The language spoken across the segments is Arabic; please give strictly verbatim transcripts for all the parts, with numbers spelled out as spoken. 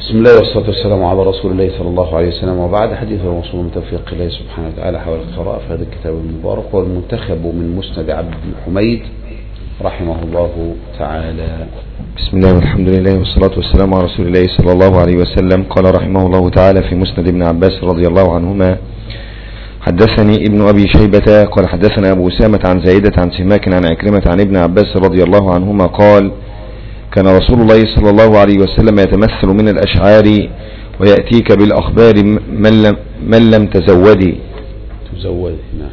بسم الله والصلاة والسلام على رسول الله صلى الله عليه وسلم، وبعد. حديث الموصول من توفيق الله سبحانه وتعالى حول القراءة في هذا الكتاب المبارك، والمنتخب من مسند عبد بن حميد رحمه الله تعالى. بسم الله والحمد لله والصلاة والسلام على رسول الله صلى الله عليه وسلم. قال رحمه الله تعالى في مسند ابن عباس رضي الله عنهما: حدثني ابن أبي شيبة قال حدثنا أبو أسامة عن زايدة عن سماك عن عكرمة عن ابن عباس رضي الله عنهما قال: كان رسول الله صلى الله عليه وسلم يتمثل من الأشعار ويأتيك بالأخبار من لم, من لم تزودي تزودي نعم.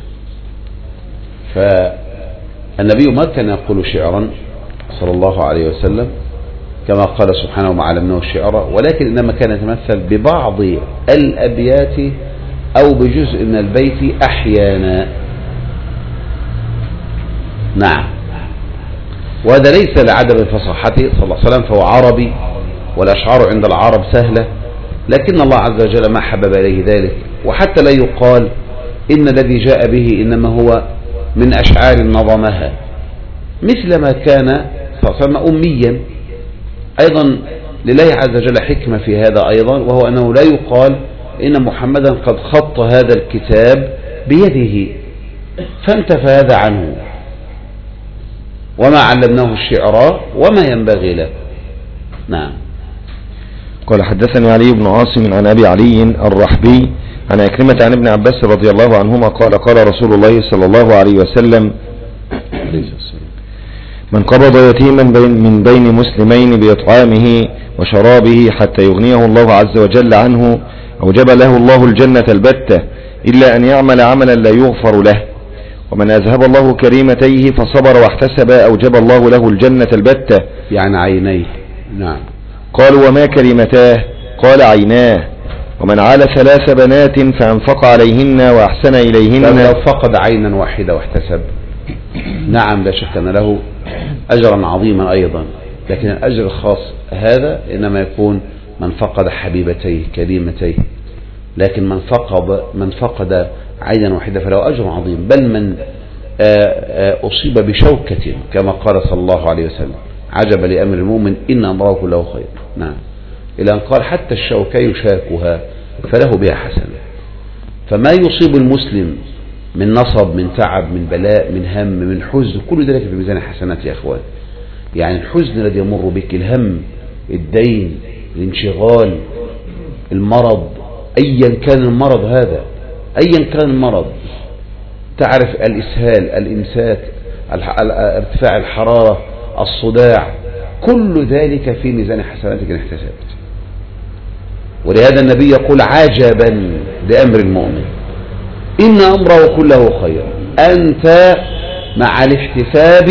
فالنبي ما كان يقول شعرا صلى الله عليه وسلم كما قال سبحانه وما علمناه الشعر، ولكن إنما كان يتمثل ببعض الأبيات أو بجزء من البيت أحيانا. نعم. وهذا ليس لعدم فصاحته صلى الله عليه وسلم، فهو عربي والأشعار عند العرب سهلة، لكن الله عز وجل ما حبب إليه ذلك، وحتى لا يقال إن الذي جاء به إنما هو من أشعار نظمها، مثل ما كان صلى الله عليه وسلم أميا. أيضا لله عز وجل حكمة في هذا أيضا، وهو أنه لا يقال إن محمدا قد خط هذا الكتاب بيده، فانتفى هذا عنه، وما علمناه الشعر وما ينبغي له. نعم. قال حدثني علي بن عاصم عن أبي علي الرحبي عن عكرمة عن ابن عباس رضي الله عنهما قال: قال رسول الله صلى الله عليه وسلم: من قبض يتيما من بين مسلمين بإطعامه وشرابه حتى يغنيه الله عز وجل عنه أوجب له الله الجنة البتة، إلا أن يعمل عملا لا يغفر له. ومن أذهب الله كريمتيه فصبر واحتسب أوجب الله له الجنة البتة، يعني عينيه. نعم. قالوا: وما كريمتاه؟ قال: عيناه. ومن عال ثلاث بنات فأنفق عليهن وأحسن إليهن. لو فقد عينا واحدة واحتسب، نعم لا شك أن له أجرا عظيما أيضا، لكن الأجر الخاص هذا إنما يكون من فقد حبيبتيه كريمتيه، لكن من فقد من فقد عينا واحدة فله أجر عظيم، بل من أصيب بشوكة كما قال صلى الله عليه وسلم: عجب لأمر المؤمن إن أمره كله خير. نعم. إلى أن قال: حتى الشوكة يشاكها فله بها حسنة. فما يصيب المسلم من نصب، من تعب، من بلاء، من هم، من حزن، كل ذلك في ميزان حسنات يا أخوان. يعني الحزن الذي يمر بك، الهم، الدين، الانشغال، المرض، أيا كان المرض هذا، أيا كان المرض، تعرف الإسهال، الإمساك، ارتفاع الحرارة، الصداع، كل ذلك في ميزان حسناتك إن احتسبت. ولهذا النبي يقول: عجبا لأمر المؤمن إن أمره كله خير. أنت مع الاحتساب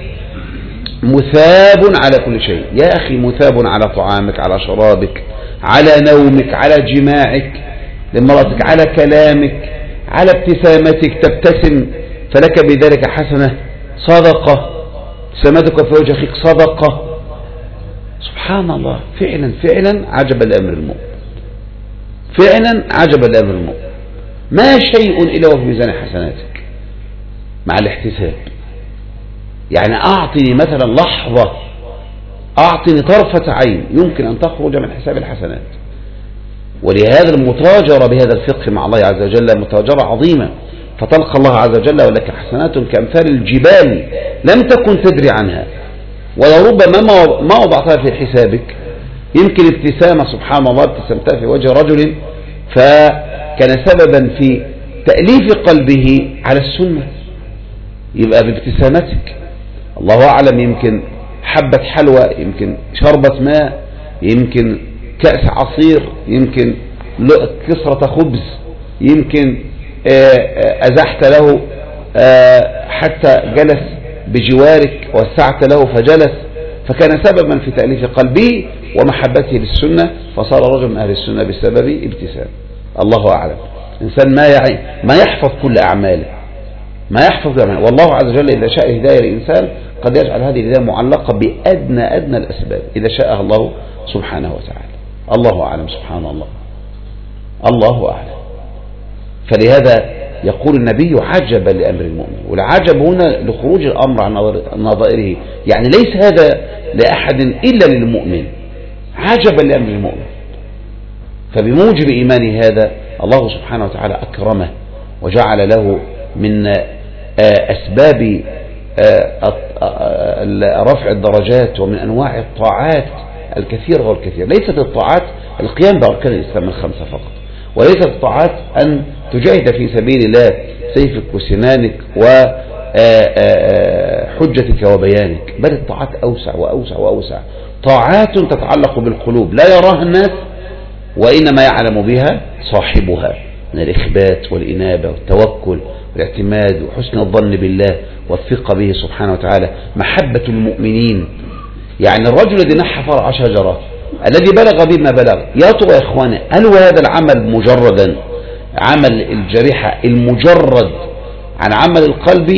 مثاب على كل شيء يا أخي، مثاب على طعامك، على شرابك، على نومك، على جماعك لمرأتك، على كلامك، على ابتسامتك، تبتسم فلك بذلك حسنة، صدقة، ابتسامتك في وجه أخيك صدقة. سبحان الله، فعلا فعلا عجب الأمر المؤمن، فعلا عجب الأمر المؤمن. ما شيء إلا وفي ميزان حسناتك مع الاحتساب. يعني أعطني مثلا لحظة، أعطني طرفة عين يمكن أن تخرج من حساب الحسنات. ولهذا المتاجرة بهذا الفقه مع الله عز وجل متاجرة عظيمة، فتلقى الله عز وجل ولك حسنات كأمثال الجبال لم تكن تدري عنها، ولربما ما وضعتها في حسابك. يمكن ابتسامة سبحان الله ابتسمتها في وجه رجل فكان سببا في تأليف قلبه على السنة، يبقى بابتسامتك. الله أعلم، يمكن حبة حلوى، يمكن شربة ماء، يمكن كأس عصير، يمكن كسرة خبز، يمكن أزحت له حتى جلس بجوارك، وسعت له فجلس، فكان سببا في تأليف قلبه ومحبته للسنة، فصار رجل من أهل السنة بسبب ابتسام. الله أعلم. إنسان ما يعي ما يحفظ كل أعماله، ما يحفظ أعماله، والله عز وجل إذا شاء هداية الإنسان قد يجعل هذه الهداية معلقة بأدنى أدنى الأسباب إذا شاءها الله سبحانه وتعالى. الله أعلم. سبحان الله، الله أعلم. فلهذا يقول النبي: عجبا لأمر المؤمن. والعجب هنا لخروج الأمر عن نظائره، يعني ليس هذا لأحد إلا للمؤمن. عجبا لأمر المؤمن، فبموجب إيمانه هذا الله سبحانه وتعالى أكرمه وجعل له من أسباب رفع الدرجات ومن أنواع الطاعات الكثيرة والكثير. ليست الطاعات القيام بأركان الإسلام الخمسة فقط، وليست الطاعات أن تجاهد في سبيل الله سيفك وسنانك وحجتك وبيانك، بل الطاعات أوسع وأوسع وأوسع. طاعات تتعلق بالقلوب لا يراها الناس وإنما يعلم بها صاحبها من الإخبات والإنابة والتوكل والاعتماد وحسن الظن بالله والثقة به سبحانه وتعالى، محبة المؤمنين. يعني الرجل الذي نحى فرع شجرة الذي بلغ بما بلغ، يا ترى يا إخواني هل هو هذا العمل مجردا عمل الجريحة المجرد عن عمل القلب،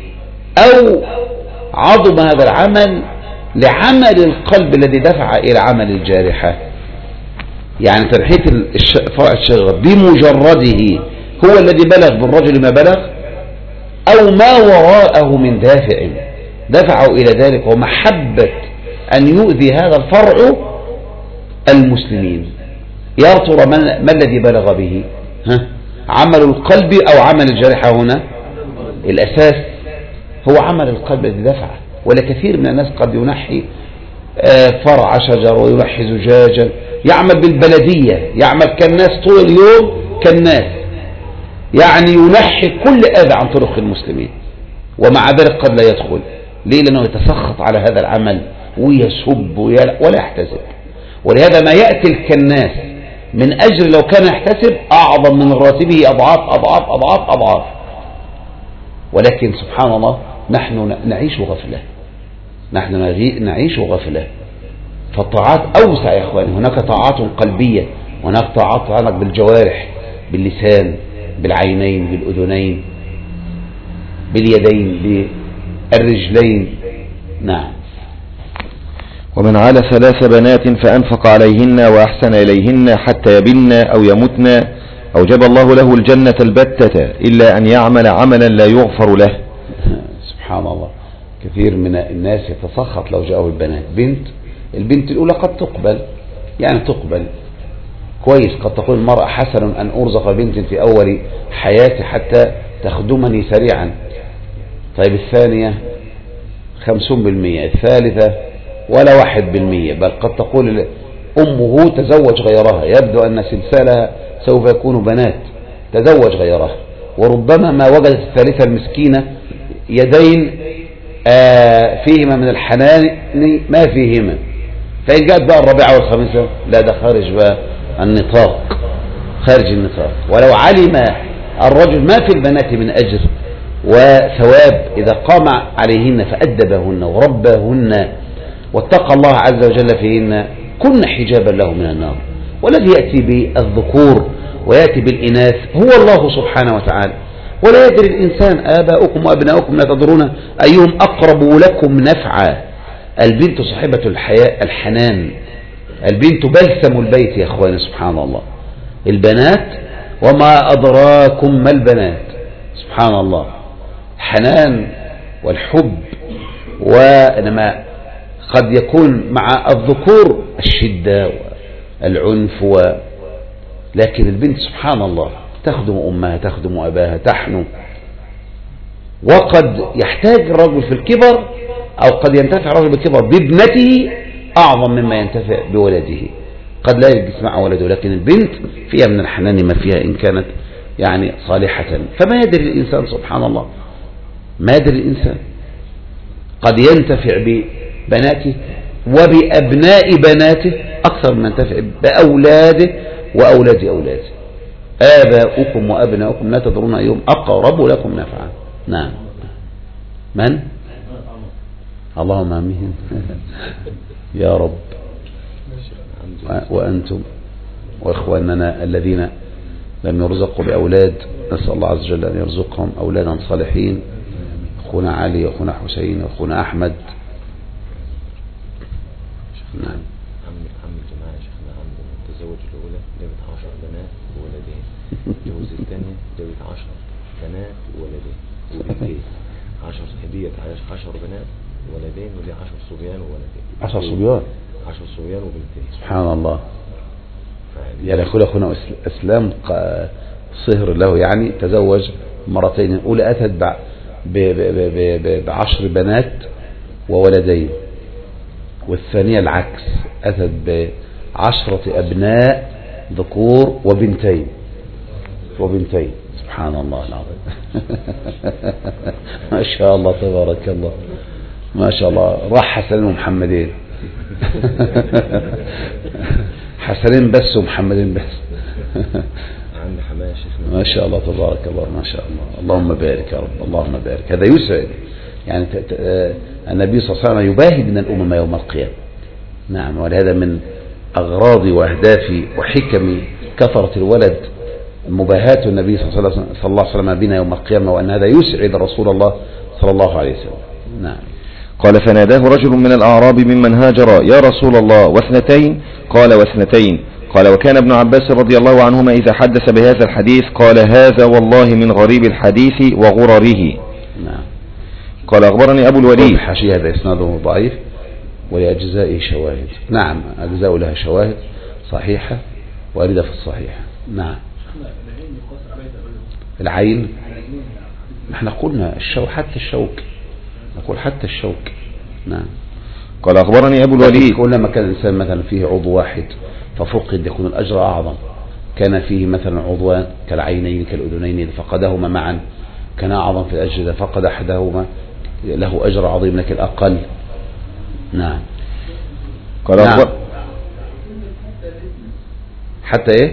أو عظم هذا العمل لعمل القلب الذي دفع إلى عمل الجارحة؟ يعني تنحية فرع الشجرة بمجرده هو الذي بلغ بالرجل ما بلغ، أو ما وراءه من دافع دفعه إلى ذلك ومحبة أن يؤذي هذا الفرع المسلمين؟ يا ترى ما الذي بلغ به؟ ها؟ عمل القلب أو عمل الجارحة؟ هنا الأساس هو عمل القلب الذي دفعه. ولكثير من الناس قد ينحي فرع شجر وينحي زجاجا، يعمل بالبلدية، يعمل كالناس طول اليوم كالناس، يعني ينحي كل أذى عن طرق المسلمين، ومع ذلك قد لا يدخل. ليه؟ لأنه يتسخط على هذا العمل ويسب ولا يحتسب. ولهذا ما يأتي الكناس من أجر لو كان يحتسب أعظم من راتبه أضعاف أضعاف أضعاف أضعاف. ولكن سبحان الله نحن نعيش غفلة، نحن نعيش غفلة. فالطاعات أوسع يا أخواني، هناك طاعات قلبية، وهناك طاعات تتعلق بالجوارح، باللسان، بالعينين، بالأذنين، باليدين، بالرجلين. نعم. ومن عال ثلاث بنات فأنفق عليهن وأحسن إليهن حتى يبن أو يمتن أوجب الله له الجنة البتة إلا أن يعمل عملا لا يغفر له. سبحان الله. كثير من الناس يتسخط لو جاءه البنات. بنت البنت الأولى قد تقبل، يعني تقبل كويس، قد تقول المرأة حسن أن أرزق بنت في أول حياتي حتى تخدمني سريعا. طيب الثانية خمسون بالمئة، الثالثة ولا واحد بالمئة، بل قد تقول أمه تزوج غيرها، يبدو أن سلسلها سوف يكون بنات، تزوج غيرها. وربما ما وجدت الثالثة المسكينة يدين آه فيهما من الحنان ما فيهما، فإن جاءت بقى الرابعة والخامسة لا، ده خارج بقى النطاق، خارج النطاق. ولو علم الرجل ما في البنات من أجر وثواب إذا قام عليهن فأدبهن وربهن واتقى الله عز وجل فيهن كن حجابا له من النار. والذي يأتي بالذكور ويأتي بالإناث هو الله سبحانه وتعالى. ولا يدري الإنسان آباؤكم وأبناؤكم لا تدرون أيهم أقرب لكم نفعا. البنت صاحبة الحياء الحنان، البنت بلسم البيت يا أخواني. سبحان الله. البنات وما أدراكم ما البنات، سبحان الله، حنان والحب. وإنما قد يكون مع الذكور الشدة والعنف و... لكن البنت سبحان الله تخدم أمها، تخدم أباها، تحنو. وقد يحتاج الرجل في الكبر أو قد ينتفع الرجل بالكبر بابنته أعظم مما ينتفع بولده. قد لا يجلس مع ولده، لكن البنت فيها من الحنان ما فيها إن كانت يعني صالحة. فما يدري الإنسان سبحان الله، ما يدري الإنسان قد ينتفع ببناته وبأبناء بناته أكثر من ينتفع بأولاده وأولاد أولاده. آباؤكم وأبناؤكم لا تدرون أيهم أقرب لكم نفعا. نعم. من؟ اللهم آمين. يا رب. وأنتم وإخواننا الذين لم يرزقوا بأولاد نسأل الله عز وجل أن يرزقهم أولادا صالحين. أخونا علي وأخونا حسين وأخونا أحمد. نعم. عم الجماعة شيخنا عم تزوج الأولى جابت عشر بنات وولدين، جوز الثانية جابت عشر بنات وولدين وبنتين، عشر هدية عشر بنات وولدين، ودي عشر صبيان وولدين. عشر صبيان؟ عشر صبيان وبنتين. سبحان الله. يعني يقول أخونا أسلام صهر له يعني تزوج مرتين، الأولى أتت بعشر بنات وولدين، والثانية العكس أتت بعشرة أبناء ذكور وبنتين وبنتين سبحان الله العظيم. ما شاء الله تبارك الله ما شاء الله. راح حسنين ومحمدين. حسنين بس ومحمدين بس. ما شاء الله تبارك الله ما شاء الله. اللهم بارك يا رب اللهم بارك. هذا يسعد يعني النبي صلى الله عليه وسلم يباهي من الأمم يوم القيامة. نعم، ولهذا من أغراض وأهداف وحكم كثرة الولد مباهاة النبي صلى الله عليه وسلم بنا يوم القيامة، وأن هذا يسعد رسول الله صلى الله عليه وسلم. نعم. قال فناداه رجل من الأعراب ممن هاجر يا رسول الله واثنتين؟ قال واثنتين. قال وكان ابن عباس رضي الله عنهما إذا حدث بهذا الحديث قال هذا والله من غريب الحديث وغرره. نعم. قال أخبرني أبو الوليد. الحاشية هذا إسناده ضعيف ولأجزائه شواهد. نعم، أجزاء لها شواهد صحيحة واردة في الصحيح. نعم. العين نحن قلنا الشوك حتى الشوك نقول حتى الشوك. نعم. قال أخبرني أبو الوليد. كلما كان الإنسان مثلا فيه عضو واحد ففقد يكون الأجر أعظم. كان فيه مثلا عضوان كالعينين كالأذنين إذا فقدهما معا كان أعظم في الأجر، إذا فقد أحدهما له أجر عظيم لكن أقل. نعم. قال نعم. حتى إيه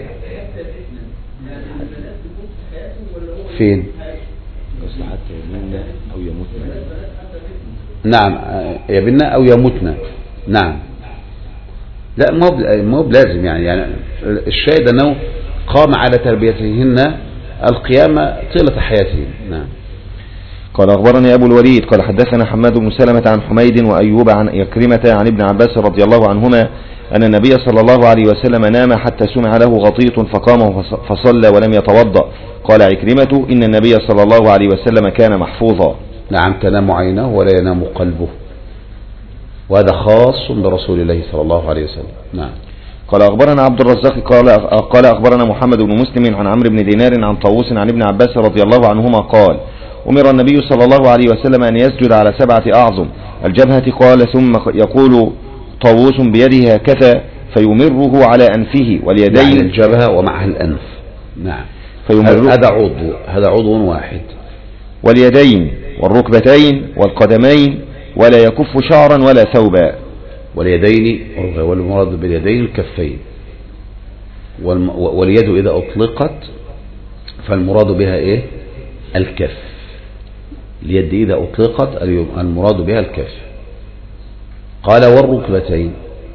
فين حتى يمنا أو يموتنا. نعم، يبنا أو يموتنا. نعم. لا مو بلازم يعني يعني الشاهد أنه قام على تربيتهن القيامة طيلة حياتهم. نعم. قال أخبرني أبو الوليد قال حدثنا حماد بن سلمة عن حميد وأيوب عن يكرمة عن ابن عباس رضي الله عنهما أن النبي صلى الله عليه وسلم نام حتى سمع له غطيط فقام فصلى ولم يتوضأ. قال عكرمة إن النبي صلى الله عليه وسلم كان محفوظا. نعم، تنام عينه ولا ينام قلبه، وهذا خاص برسول الله صلى الله عليه وسلم. نعم. قال أخبرنا عبد الرزاق قال قال أخبرنا محمد بن مسلم عن عمرو بن دينار عن طاووس عن ابن عباس رضي الله عنهما قال أمر النبي صلى الله عليه وسلم أن يسجد على سبعة أعظم الجبهة. قال ثم يقول طاووس بيده هكذا فيمره على أنفه واليدين. يعني الجبهة ومعها الأنف. نعم. هذا عضو هذا عضو واحد. واليدين والركبتين والقدمين ولا يكف شعرا ولا ثوبا. واليدين والمراد باليدين الكفين، واليد إذا أطلقت فالمراد بها إيه؟ الكف. اليد إذا أطلقت المراد بها الكف. قال والركبتين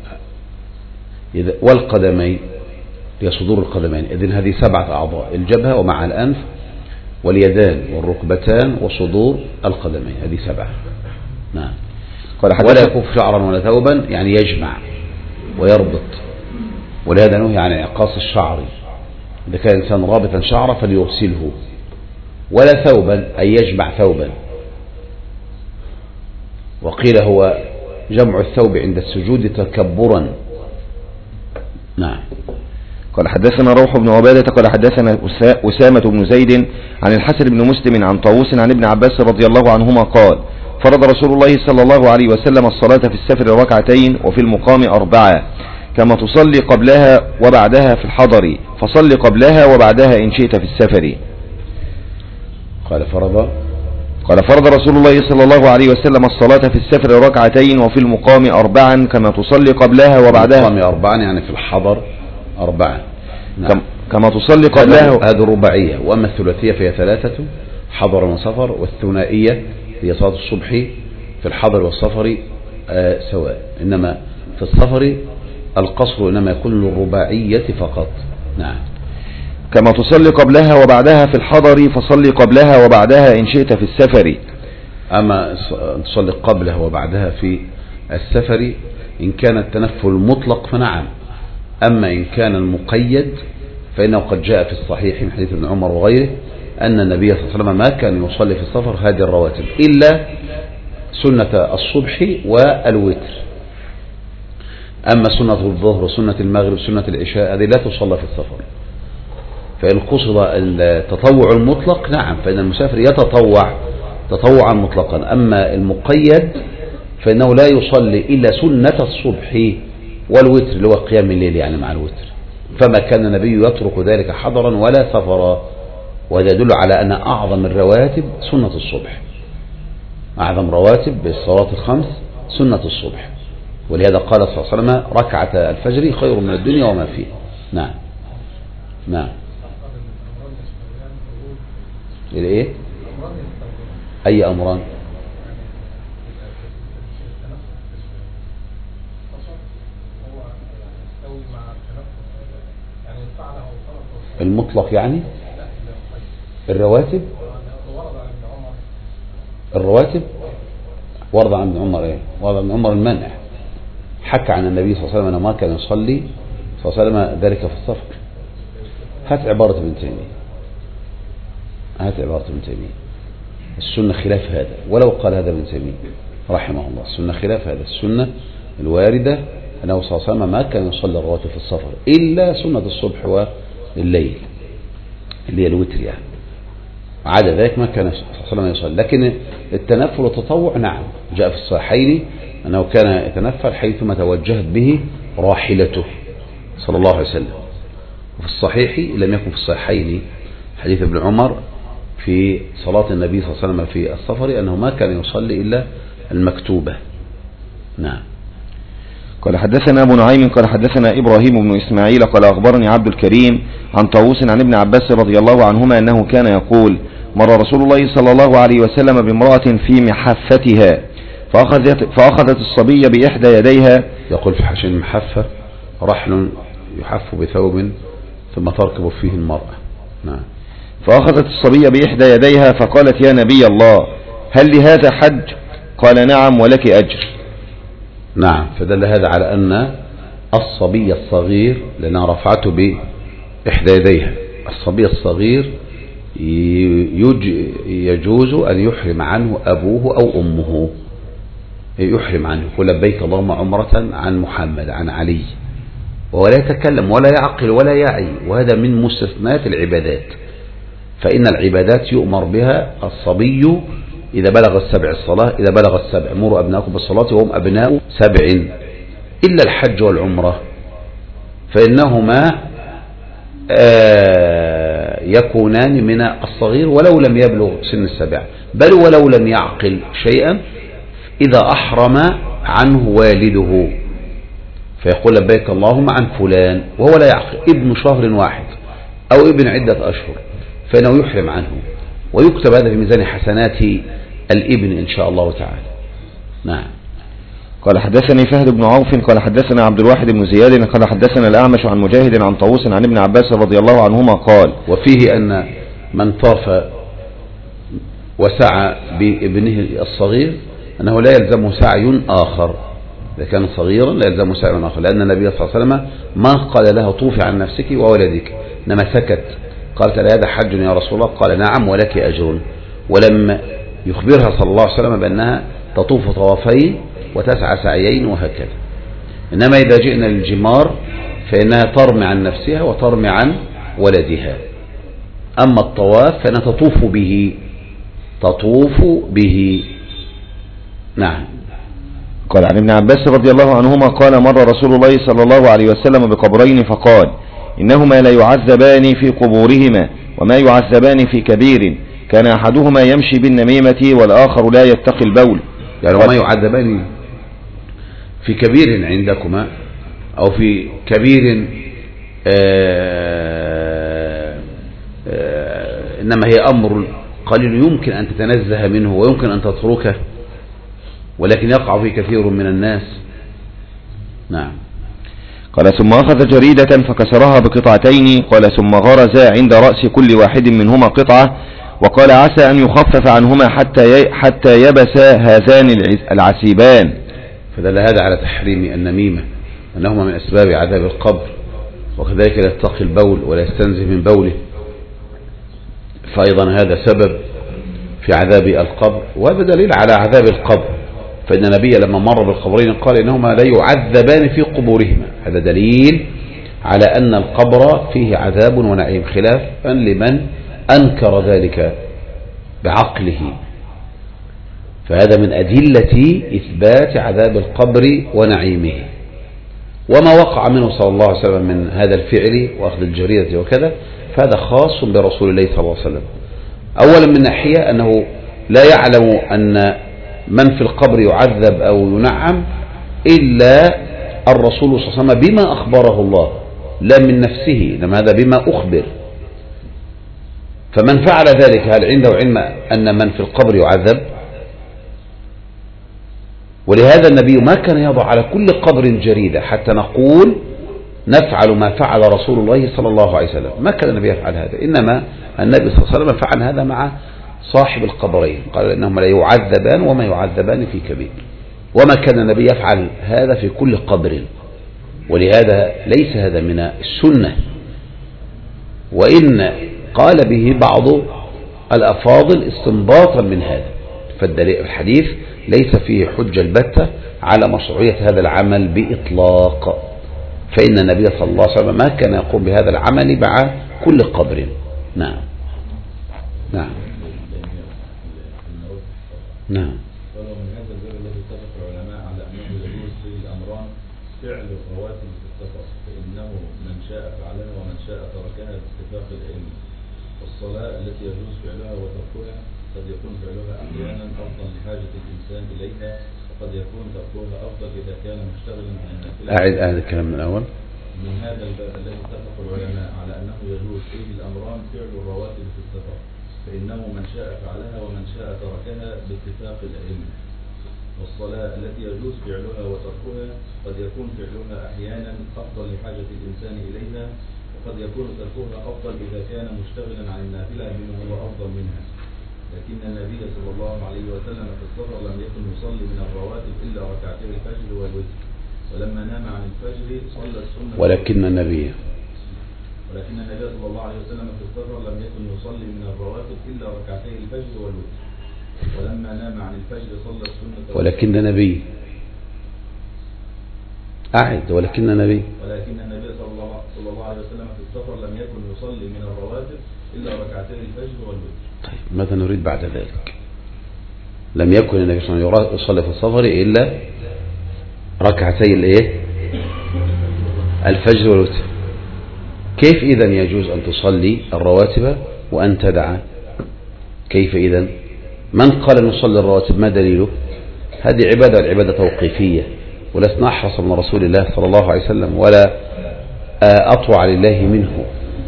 والقدمين هي صدور القدمين. إذن هذه سبعة أعضاء: الجبهة ومع الأنف واليدان والركبتان وصدور القدمين، هذه سبعة. نعم. ولا يكف شعرا ولا ثوبا يعني يجمع ويربط، ولهذا نهي عن إعقاص الشعر. إذا كان الإنسان رابطا شعره فليغسله. ولا ثوبا أي يجمع ثوبا، وقيل هو جمع الثوب عند السجود تكبرا. نعم. قال حدثنا روح بن عبادة قال حدثنا أسامة بن زيد عن الحسن بن مسلم عن طاووس عن ابن عباس رضي الله عنهما قال فرض رسول الله صلى الله عليه وسلم الصلاة في السفر ركعتين وفي المقام أربعة كما تصلي قبلها وبعدها في الحضر، فصل قبلها وبعدها إن شئت في السفر. قال فرض قال فرض رسول الله صلى الله عليه وسلم الصلاة في السفر ركعتين وفي المقام أربعا كما تصلي قبلها وبعدها. المقام أربعا يعني في الحضر أربعا. نعم. كما تصلي قبلها. هذه الرباعية. وأما الثلاثية فهي ثلاثة حضر وسفر، والثنائية هي صلاة الصبح في الحضر والسفر آه سواء، إنما في السفر القصر إنما يكون للرباعية فقط. نعم. كما تصلي قبلها وبعدها في الحضر فصلي قبلها وبعدها إن شئت في السفر. أما تصلي قبلها وبعدها في السفر إن كان التنفل مطلق فنعم، أما إن كان المقيد فإنه قد جاء في الصحيح من حديث ابن عمر وغيره أن النبي صلى الله عليه وسلم ما كان يصلي في السفر هذه الرواتب إلا سنة الصبح والوتر. أما سنة الظهر وسنة المغرب وسنة العشاء هذه لا تصلى في السفر. فإن قصد التطوع المطلق نعم، فإن المسافر يتطوع تطوعا مطلقا. أما المقيد فإنه لا يصلي إلا سنة الصبح والوتر اللي هو قيام الليل يعني مع الوتر. فما كان النبي يترك ذلك حضرا ولا سفرا، وهذا يدل على أن أعظم الرواتب سنة الصبح. أعظم رواتب بالصلاة الخمس سنة الصبح، ولهذا قال صلى الله عليه وسلم ركعة الفجر خير من الدنيا وما فيه. نعم نعم. الايه؟ اي امران؟ المطلق يعني الرواتب. الرواتب ورد عن ابن عمر ايه؟ ورد عن ابن عمر المنع، حكى عن النبي صلى الله عليه وسلم انه ما كان يصلي صلى الله عليه وسلم ذلك في السفر. هات عبارة ابن تيمية، هات عبارة ابن تيمية. السنة خلاف هذا، ولو قال هذا ابن تيمية رحمه الله، السنة خلاف هذا. السنة الواردة أنه صلى الله عليه وسلم ما كان يصلي الرواتب في السفر إلا سنة الصبح والليل اللي هي الوتر يعني، عدا ذلك ما كان صلى الله عليه وسلم يصلي. لكن التنفل والتطوع نعم جاء في الصحيحين أنه كان يتنفل حيثما توجهت به راحلته صلى الله عليه وسلم. وفي الصحيح لم يكن في الصحيحين حديث ابن عمر في صلاة النبي صلى الله عليه وسلم في السفر أنه ما كان يصلي إلا المكتوبة. نعم. قال حدثنا أبو نعيم قال حدثنا إبراهيم بن إسماعيل قال أخبرني عبد الكريم عن طاووس عن ابن عباس رضي الله عنهما أنه كان يقول مر رسول الله صلى الله عليه وسلم بامرأة في محفتها فأخذت, فأخذت الصبي بإحدى يديها. يقول في حاشية المحفة رحل يحف بثوب ثم تركب فيه المرأة. نعم. فأخذت الصبي بإحدى يديها فقالت يا نبي الله هل لهذا حج؟ قال نعم ولك أجر. نعم. فدل هذا على أن الصبي الصغير لأنها رفعته بإحدى يديها، الصبي الصغير يجوز أن يحرم عنه أبوه أو أمه، يحرم عنه يقول لبيك اللهم عمرة عن محمد عن علي، ولا يتكلم ولا يعقل ولا يعي، وهذا من مستثنات العبادات. فإن العبادات يؤمر بها الصبي إذا بلغ السبع الصلاة، إذا بلغ السبع مروا أبناءكم بالصلاة وهم أبناء سبع، إلا الحج والعمرة فإنهما يكونان من الصغير ولو لم يبلغ سن السبع، بل ولو لم يعقل شيئا إذا أحرم عنه والده فيقول لبيك اللهم عن فلان وهو لا يعقل، ابن شهر واحد أو ابن عدة أشهر فإنه يحرم عنه، ويكتب هذا في ميزان حسنات الابن إن شاء الله تعالى. نعم. قال حدثني فهد بن عوف قال حدثنا عبد الواحد بن زياد قال حدثنا الأعمش عن مجاهد عن طاووس عن ابن عباس رضي الله عنهما قال وفيه أن من طاف وسعى بابنه الصغير أنه لا يلزمه سعي آخر، إذا كان صغيرا لا يلزمه سعي آخر، لأن النبي صلى الله عليه وسلم ما قال لها طوفي عن نفسك وولدك، إنما سكت. قالت لا هذا حج يا رسول الله؟ قال نعم ولك أجر، ولم يخبرها صلى الله عليه وسلم بأنها تطوف طوافين وتسعى سعيين وهكذا. إنما إذا جئنا للجمار فإنها ترمي عن نفسها وترمي عن ولدها. أما الطواف فإنها تطوف به تطوف به. نعم. قال عن ابن عباس رضي الله عنهما قال مر رسول الله صلى الله عليه وسلم بقبرين فقال إنهما لا يعذبان في قبورهما وما يعذبان في كبير، كان أحدهما يمشي بالنميمة والآخر لا يتقي البول. يعني وما يعذبان في كبير عندكما أو في كبير آآ آآ إنما هي أمر قليل يمكن أن تتنزه منه ويمكن أن تتركه، ولكن يقع فيه كثير من الناس. نعم. قال ثم أخذ جريدة فكسرها بقطعتين قال ثم غرز عند رأس كل واحد منهما قطعة وقال عسى أن يخفف عنهما حتى حتى يبس هذان العسيبان. فدل هذا على تحريم النميمة أنهما من أسباب عذاب القبر، وكذلك لا يتقي البول ولا يستنزه من بوله، فأيضا هذا سبب في عذاب القبر، وهذا دليل على عذاب القبر. فإن النبي لما مر بالقبرين قال إنهما لا يعذبان في قبورهما. هذا دليل على أن القبر فيه عذاب ونعيم، خلافا لمن أنكر ذلك بعقله. فهذا من أدلة إثبات عذاب القبر ونعيمه. وما وقع منه صلى الله عليه وسلم من هذا الفعل وأخذ الجريدة وكذا فهذا خاص برسول الله صلى الله عليه وسلم. أولا من ناحية أنه لا يعلم أن من في القبر يعذب أو ينعم إلا الرسول صلى الله عليه وسلم بما أخبره الله، لا من نفسه، إنما هذا بما أخبر. فمن فعل ذلك هل عنده علم أن من في القبر يعذب؟ ولهذا النبي ما كان يضع على كل قبر جريدة حتى نقول نفعل ما فعل رسول الله صلى الله عليه وسلم. ما كان النبي يفعل هذا، إنما النبي صلى الله عليه وسلم فعل هذا مع صاحب القبرين، قال إنهم لا يعذبان وما يعذبان في كبير. وما كان النبي يفعل هذا في كل قبر، ولهذا ليس هذا من السنة، وإن قال به بعض الأفاضل استنباطا من هذا. فالحديث ليس فيه حجة البتة على مشروعية هذا العمل بإطلاق، فإن النبي صلى الله عليه وسلم ما كان يقوم بهذا العمل مع كل قبر. نعم نعم نعم. ولو من هذا الباب الذي اتفق العلماء على أنه يجوز فيه الأمران فعل الرواتب في السفر، فإنه من شاء فعلها ومن شاء تركها باتفاق العلم. والصلاة التي يجوز فعلها وتركها قد يكون فعلها أحيانا أفضل لحاجة الإنسان إليها، وقد يكون تركها أفضل إذا كان مشتغلا عن النافلة. أعد أعد الكلام من الأول. من هذا الباب الذي اتفق العلماء على أنه يجوز فيه الأمران فعل الرواتب في السفر، فإنه من شاء فعلها ومن شاء تركها باتفاق العلم. والصلاة التي يجوز فعلها وتركها قد يكون فعلها أحيانا أفضل لحاجة الإنسان إليها، وقد يكون تركها أفضل إذا كان مشتغلا عن النافلة بما هو أفضل منها. لكن النبي صلى الله عليه وسلم في السفر لم يكن يصلي من الرواتب إلا ركعتي الفجر والوتر، ولما نام عن الفجر صلى السنة. ولكن النبي ولكن النبي صلى الله عليه وسلم في السفر لم يكن يصلي من الرواتب إلا ركعتي الفجر والوتر، ولما نام عن الفجر صلى السنة. ولكن النبي أعد ولكن النبي ولكن النبي صلى الله صلى الله عليه وسلم في السفر لم يكن يصلي من الرواتب إلا ركعتي الفجر والوتر. طيب ماذا نريد بعد ذلك؟ لم يكن النبي صلى الله عليه وسلم يصلي في السفر إلا ركعتي الايه الفجر والوتر. كيف إذن يجوز أن تصلي الرواتب وأن تدع؟ كيف إذن؟ من قال نصلي الرواتب ما دليله؟ هذه عبادة العبادة توقيفية، ولسنا أحرص من رسول الله صلى الله عليه وسلم ولا أطوع لله منه.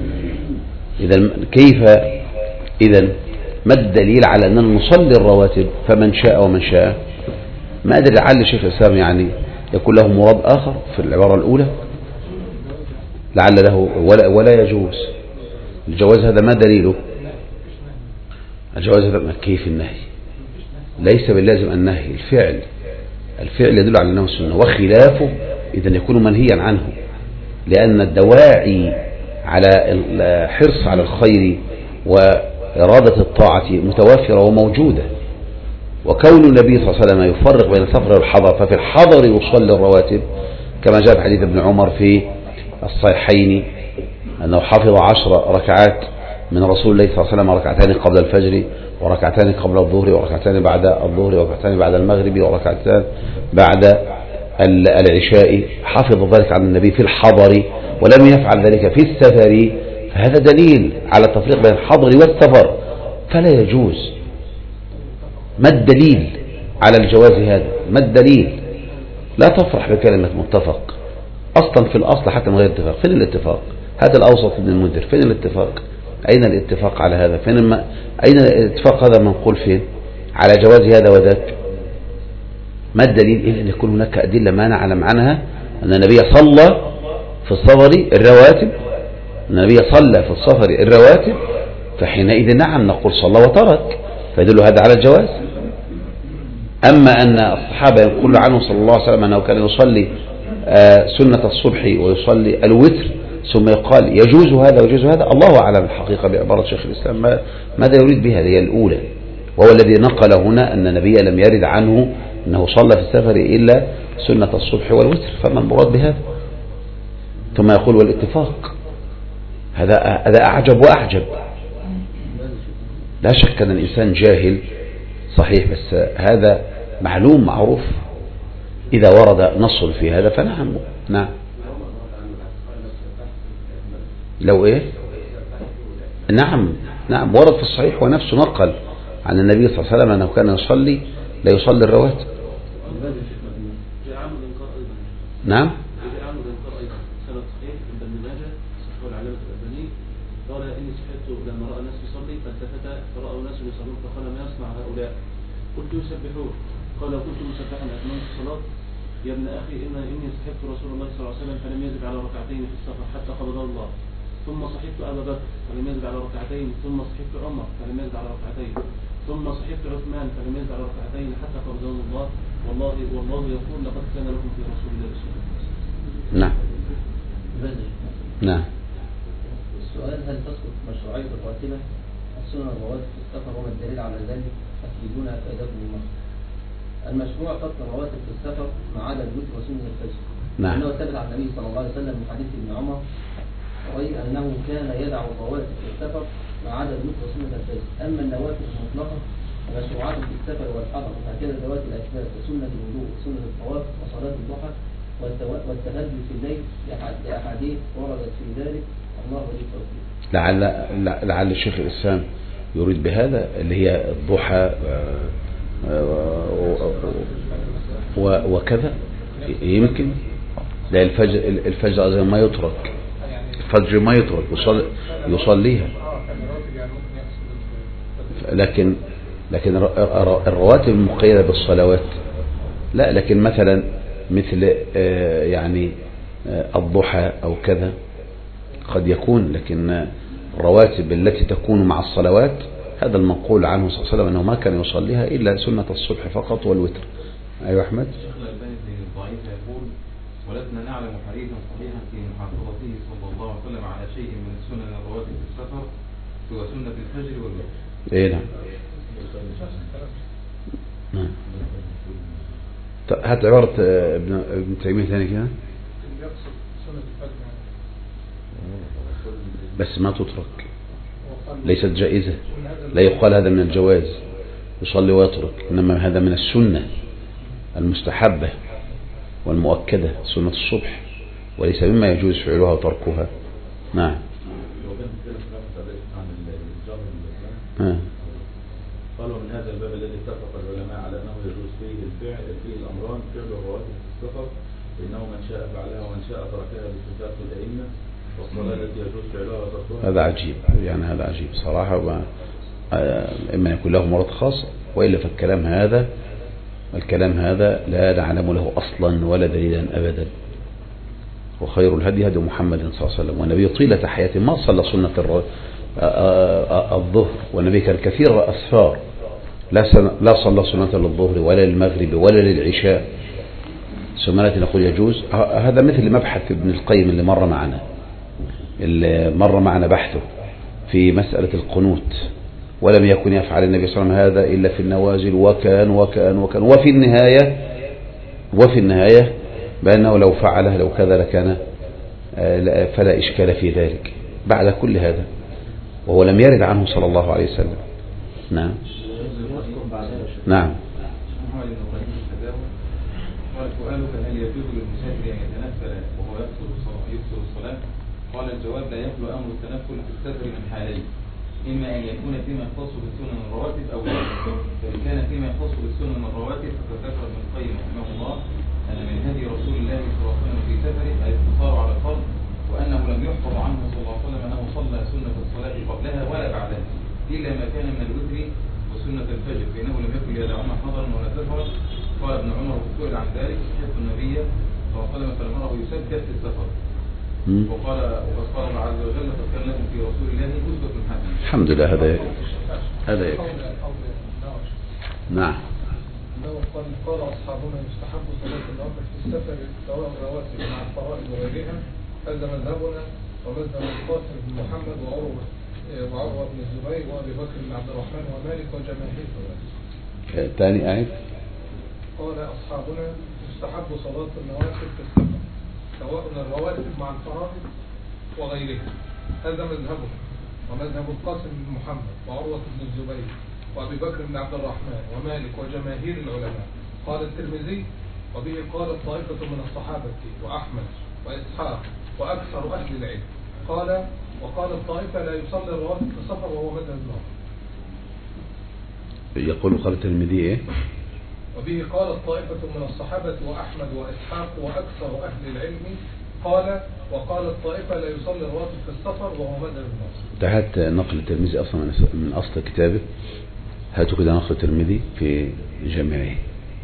إذن كيف إذن ما الدليل على أننا نصلي الرواتب؟ فمن شاء ومن شاء. ما أدري لعل شيخ الإسلام يعني يكون له مراد آخر في العبارة الأولى، لعل له ولا, ولا يجوز الجواز. هذا ما دليله؟ الجواز هذا كيف النهي؟ ليس باللازم النهي، الفعل الفعل يدل على أنه سنة، وخلافه إذن يكون منهيا عنه، لأن الدواعي على الحرص على الخير وإرادة الطاعة متوافرة وموجودة. وكون النبي صلى الله عليه وسلم يفرق بين السفر والحضر، ففي الحضر يصلي الرواتب كما جاء في حديث ابن عمر في الصحيحين أنه حفظ عشر ركعات من رسول الله صلى الله عليه وسلم، ركعتان قبل الفجر وركعتان قبل الظهر وركعتان بعد الظهر وركعتان بعد المغرب وركعتان بعد العشاء. حفظ ذلك عن النبي في الحضر ولم يفعل ذلك في السفر، فهذا دليل على التفريق بين الحضر والسفر، فلا يجوز. ما الدليل على الجواز هذا؟ ما الدليل؟ لا تفرح بكلمة متفق أصلا في الأصل حتى من غير اتفاق. فين الاتفاق؟ هذا الأوسط ابن المنذر، فين الاتفاق؟ أين الاتفاق على هذا؟ فين الم... أين الاتفاق هذا منقول فين؟ على جواز هذا وذاك. ما الدليل؟ إلا أن يكون هناك أدلة ما نعلم عنها أن النبي صلى في السفر الرواتب، أن النبي صلى في السفر الرواتب، فحينئذ نعم نقول صلى وترك، فيدل هذا على الجواز. أما أن الصحابة يقول عنه صلى الله عليه وسلم أنه كان يصلي سنة الصبح ويصلي الوتر ثم يقال يجوز هذا ويجوز هذا، الله أعلم الحقيقة بعبارة شيخ الإسلام ماذا يريد بها. هي الأولى، وهو الذي نقل هنا أن النبي لم يرد عنه أنه صلى في السفر إلا سنة الصبح والوتر، فما المراد بهذا؟ ثم يقول والاتفاق، هذا هذا أعجب وأعجب. لا شك أن الإنسان جاهل صحيح، بس هذا معلوم معروف، إذا ورد نص في هذا فنعم. نعم. لو إيه؟ نعم نعم ورد في الصحيح، ونفسه نقل عن النبي صلى الله عليه وسلم أنه كان يصلي لا يصلي الرواتب. نعم. قال إني سحرت لما رأى الناس يصلي فالتفت فرأى ناس يصلون فقال ما يصنع هؤلاء؟ قلت يسبحون. قال كنت مسبحا أتممت الصلاة يا ابن أخي إن إني سحرت رسول الله صلى الله عليه وسلم فلم يزد على ركعتين في السفر حتى قبضه الله، ثم صحبت أبا بكر فلم يزد على ركعتين، ثم صحبت عمر فلم يزد على ركعتين، ثم صحبت عثمان فلم يزد على ركعتين حتى قبضه الله، والله والله يقول لقد كان لكم في رسول الله صلى الله عليه وسلم. نعم. نعم. السؤال: هل تسقط مشروعية القاتلة السنن الرواتب في السفر وما الدليل على ذلك؟ أفيدونا فائدة الله. المشروع ترك الرواتب في السفر ما عدا الوتر وسنة الفجر. نعم. لأنه ثبت عن النبي صلى الله عليه وسلم من حديث ابن عمر أي أنه كان يدع الرواتب في السفر ما عدا الوتر وسنة الفجر. أما النوافل المطلقة فمشروعات في السفر والحضر، وهكذا ذوات الأسباب وسنة الوضوء وسنة الطواف وصلاة الضحى والتهجد في الليل لأحاديث وردت في ذلك. الله ولي. لعل لعل الشيخ الإسلام يريد بهذا اللي هي الضحى وكذا، يمكن لا الفجر الفجر أيضا ما يترك، الفجر ما يترك يصلي يصليها، لكن لكن الرواتب المقيدة بالصلوات لا، لكن مثلا مثل يعني الضحى أو كذا قد يكون، لكن الرواتب التي تكون مع الصلوات هذا المنقول عنه صلى الله عليه وسلم أنه ما كان يصليها إلا سنة الصبح فقط والوتر. أيوة أحمد. الشيخ الألباني الضعيف يقول: ولسنا نعلم حديثا صحيحا في محافظته صلى الله عليه وسلم على شيء من السنن الرواتب في السفر سوى سنة الفجر والوتر. إيه نعم. نعم. هات عبارة ابن ابن تيمية ثاني كده. بس ما تترك، ليست جائزة، لا يقال هذا من الجواز يصلي ويترك، إنما هذا من السنة المستحبة والمؤكدة، سنة الصبح، وليس مما يجوز فعلها وتركها. نعم. آه. قالوا من هذا الباب الذي اتفق العلماء على أنه يجوز فيه الفعل فيه الأمران فعل الرواتب في السفر، فإنه من شاء فعلها ومن شاء تركها باتفاق الأئمة، والصلاة التي يجوز فعلها وتركها. هذا عجيب، يعني هذا عجيب صراحة، إما يكون له مراد خاص، وإلا فالكلام هذا الكلام هذا لا نعلم له أصلا ولا دليلا أبدا. وخير الهدي هدي محمد صلى الله عليه وسلم، والنبي طيلة حياته ما صلى سنة الظهر، والنبي كان كثير أسفار، لا صلى سنة للظهر ولا للمغرب ولا للعشاء. ثم نقول يجوز. هذا مثل مبحث ابن القيم اللي مر معنا اللي مر معنا بحثه في مسألة القنوت، ولم يكن يفعل النبي صلى الله عليه وسلم هذا إلا في النوازل، وكان وكان وكان وفي النهاية وفي النهاية بأنه لو فعله لو كذا لكان فلا إشكال في ذلك بعد كل هذا، وهو لم يرد عنه صلى الله عليه وسلم. نعم. نعم. سؤالك: هل يجوز للمسافر أن يتنفل وهو يقصر الصلاة؟ قال: الجواب: لا يخلو أمر التنفل في السفر من حالين، إما أن يكون فيما يختص بالسنن الرواتب أو لا. فإن كان فيما يختص بالسنن الرواتب فقد ذكر ابن القيم رحمه الله أن من هدي رسول الله صلى الله عليه وسلم في سفره الاقتصار على الفرض، وأنه لم يحفظ عنه صلى الله عليه وسلم أنه صلى سنة الصلاة قبلها ولا بعدها إلا ما كان من الوتر وسنة الفجر، فإنه لم يكن يدعهما حضرا ولا سفرا. قال ابن عمر سئل عن ذلك: سمعت النبي صلى الله عليه وسلم فلمره يسجد في السفر. وقال وقد قال الله عز وجل: قد كان لكم في رسول الله أسوة حسنة. الحمد لله. هذا هذا يكفي. نعم. قال قال أصحابنا يستحب صلاة النافلة في السفر سواء الرواتب مع الفرائض وغيرها. هذا مذهبنا ومذهب القاسم بن محمد وعروة وعروة بن الزبير وأبي بكر بن عبد الرحمن ومالك وجماهير. ثاني آية. قال أصحابنا يستحب صلاة النوافل في السفر سواء الرواتب مع الفرائض وغيرها. هذا مذهبنا ومذهب القاسم بن محمد وعروة بن الزبير وأبي بكر بن عبد الرحمن ومالك وجماهير العلماء. قال الترمذي وبه قالت طائفة من الصحابة وأحمد وإسحاق وأكثر أهل العلم. قال وقال الطائفة لا يصلي الرواتب في السفر وهو مذهب النار. يقول قال الترمذي إيه؟ وبه قالت طائفة من الصحابة وأحمد وإسحاق وأكثر أهل العلم. قال وقال الطائفة لا يصلي الرواتب في السفر وهو مذهب النار. تحت نقل الترمذي أصلا من أصل كتابه. هاتوا كده نقل الترمذي في جامعه.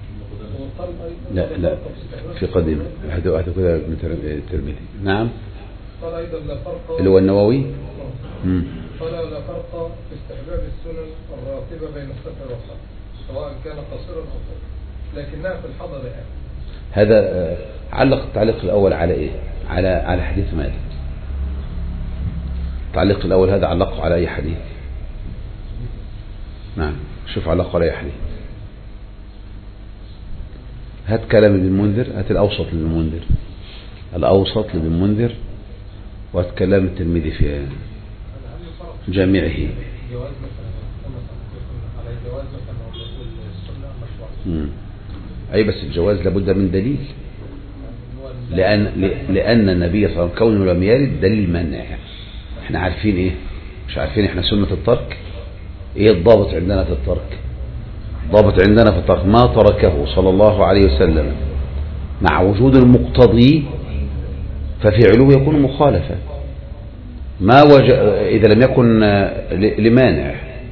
لا لا في قديمة. هاتوا هاتوا كده من الترمذي. نعم. قال أيضا لا فرق اللي هو النووي. قال لا فرق في استحباب السنن الراتبة بين السفر والحضر سواء كان قصيرا أو طويلا لكنها في الحضر الآن. هذا علق التعليق الأول على إيه؟ على على حديث مالك. التعليق الأول هذا علقه على أي حديث؟ نعم شوف علقه على أي حديث. هات كلام ابن المنذر، هات الأوسط لابن المنذر، الأوسط لابن المنذر، وهات كلام الترمذي في جامعه. جواز مثلا على جواز مثلا السنة مشروع. أي بس الجواز لابد من دليل، لأن لأن النبي صلى الله عليه وسلم كونه لم يرد دليل منع. احنا عارفين ايه؟ مش عارفين احنا سنة الترك؟ ايه الضابط عندنا في الترك؟ ضابط عندنا في الترك ما تركه صلى الله عليه وسلم مع وجود المقتضي ففعله يكون مخالفة، ما وج... إذا لم يكن لمانع.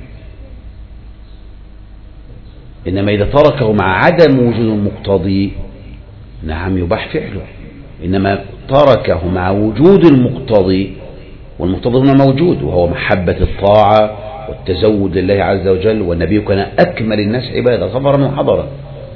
إنما إذا تركه مع عدم وجود المقتضي نعم يباح فعله، إنما تركه مع وجود المقتضي، والمقتضي هنا موجود وهو محبة الطاعة والتزود لله عز وجل، والنبي كان أكمل الناس عبادة صبرا وحضرا.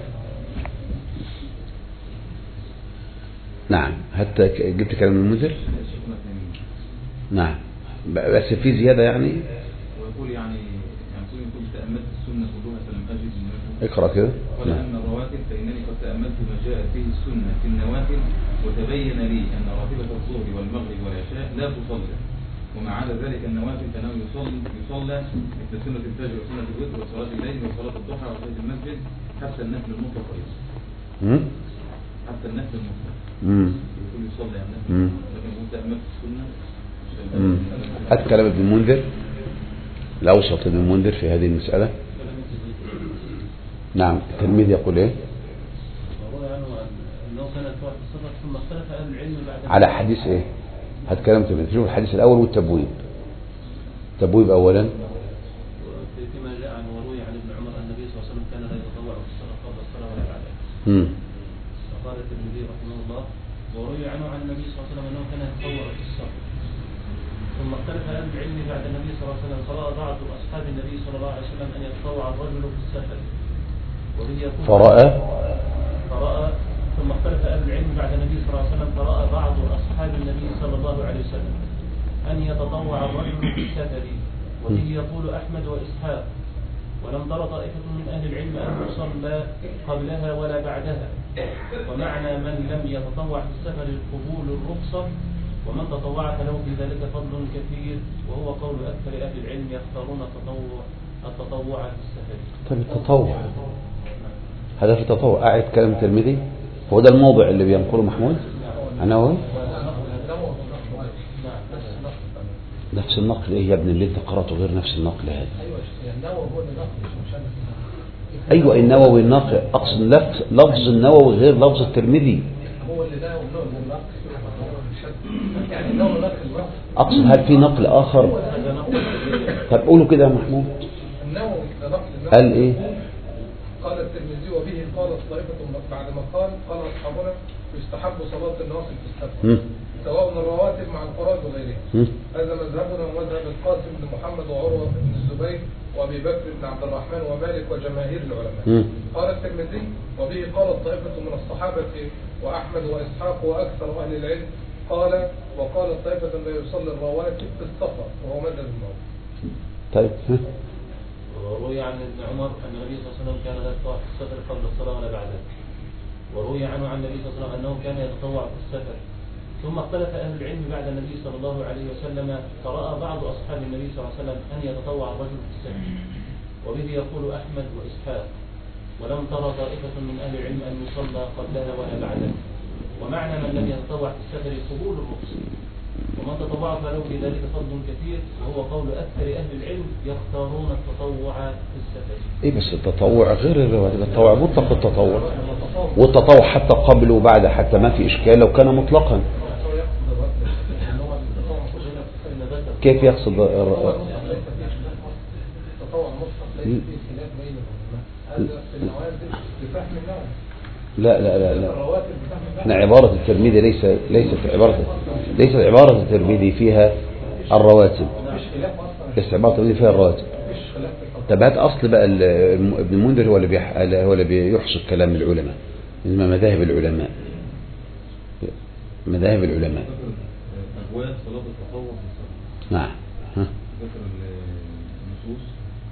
نعم حتى جبت كلام المنذر. نعم بس في زيادة يعني. ويقول يعني يعني كنت تأملت السنة كلها فلم أجد النوافل. اقرأ كده. قال أما الرواتب فإنني قد تأملت ما جاء فيه السنة في النوافل وتبين لي أن راتبة الظهر والمغرب والعشاء لا تصلى، ومع عدا ذلك النوافل فإنه يصلى يصلى مثل سنة الفجر وسنة الوتر وصلاة الليل وصلاة الضحى وصلاة المسجد حتى النفل المطلق أيضا. حتى النفل المطلق. يقول يصلي يعني النفل، لكن كنت تأملت السنة. هات كلام ابن المنذر الأوسط ابن المنذر في هذه المسألة. نعم التلميذ يقول ايه؟ على حديث ايه؟ هات كلام التلميذ. شوف الحديث الأول والتبويب. التبويب أولا فيما جاء عن وروي عن ابن عمر أن النبي صلى الله عليه وسلم كان لا يتطوع في الصلاة قبل الصلاة ولا بعدها. امم وقال الترمذي رحمه الله وروي عنه عن النبي صلى الله عليه وسلم أنه كان يتطوع في الصلاة. ثم اختلف أهل العلم بعد النبي صلى الله عليه وسلم فرأى بعض أصحاب النبي صلى الله عليه وسلم أن يتطوع الرجل في السفر. وبه يقول فرأى فرأى ثم اختلف أهل العلم بعد النبي صلى الله عليه وسلم فرأى بعض أصحاب النبي صلى الله عليه وسلم أن يتطوع الرجل في السفر. وبه يقول أحمد وإسحاق. ولم تر طائفة من أهل العلم أن يصلى قبلها ولا بعدها. ومعنى من لم يتطوع في السفر قبول الرخصة، ومن تطوع فله في ذلك فضل كثير، وهو قول أكثر أهل العلم يختارون التطوع التطوع في السفر. طيب التطوع هذا في التطوع قاعد كلام الترمذي هو ده الموضع اللي بينقله محمود أنا هو نفس النقل. ايه يا ابن اللي انت قرأته غير نفس النقل هذا؟ ايوه النووي النقل اقصد لفظ لفظ النووي غير لفظ الترمذي. اقصد هل في نقل اخر؟ طب قولوا كده يا محمود. قال ايه؟ قال الترمذي وبه قالت طائفة بعد ما قال قال أصحابنا يستحب صلاة النوافل في السفر سواء الرواتب مع الفرائض وغيرها. هذا مذهبنا ومذهب القاسم بن محمد وعروة بن الزبير وأبي بكر بن عبد الرحمن ومالك وجماهير العلماء. قال الترمذي وبه قالت طائفة من الصحابة وأحمد وإسحاق وأكثر أهل العلم. قال وقالت طائفة لا يصلي الرواتب في السفر وهو مذهب الموت. طيب وروي عن ابن عمر أن النبي صلى الله عليه وسلم كان لا يتطوع في السفر قبل الصلاة ولا بعدها. وروي عنه عن النبي صلى الله عليه وسلم أنه كان يتطوع في السفر. ثم اختلف أهل العلم بعد النبي صلى الله عليه وسلم، فرأى بعض أصحاب النبي صلى الله عليه وسلم أن يتطوع الرجل في السفر، وبه يقول أحمد وإسحاق. ولم ترى طائفة من أهل العلم أن يصلى قبلها ولا بعدها. ومعنى من لم يتطوع في السفر قبول الرخص، ومن تطوع فله في ذلك فضل كثير، وهو قول أكثر أهل العلم يختارون التطوع في السفر. ايه بس التطوع غير الرواتب، التطوع مطلق التطوع، والتطوع حتى قبل وبعد حتى ما في إشكال لو كان مطلقا. كيف يقصد الر... لا لا لا لا احنا عبارة الترمذي ليس ليست عبارة ليست عبارة الترمذي فيها الرواتب، ليس عبارة الترمذي فيها الرواتب. طب هات أصل بقى ابن المنذر هو اللي بيح... هو اللي بيحصل كلام العلماء، إنما مذاهب العلماء مذاهب العلماء أبواب صلاة التطوع في الصلاة. نعم. ها ذكر النصوص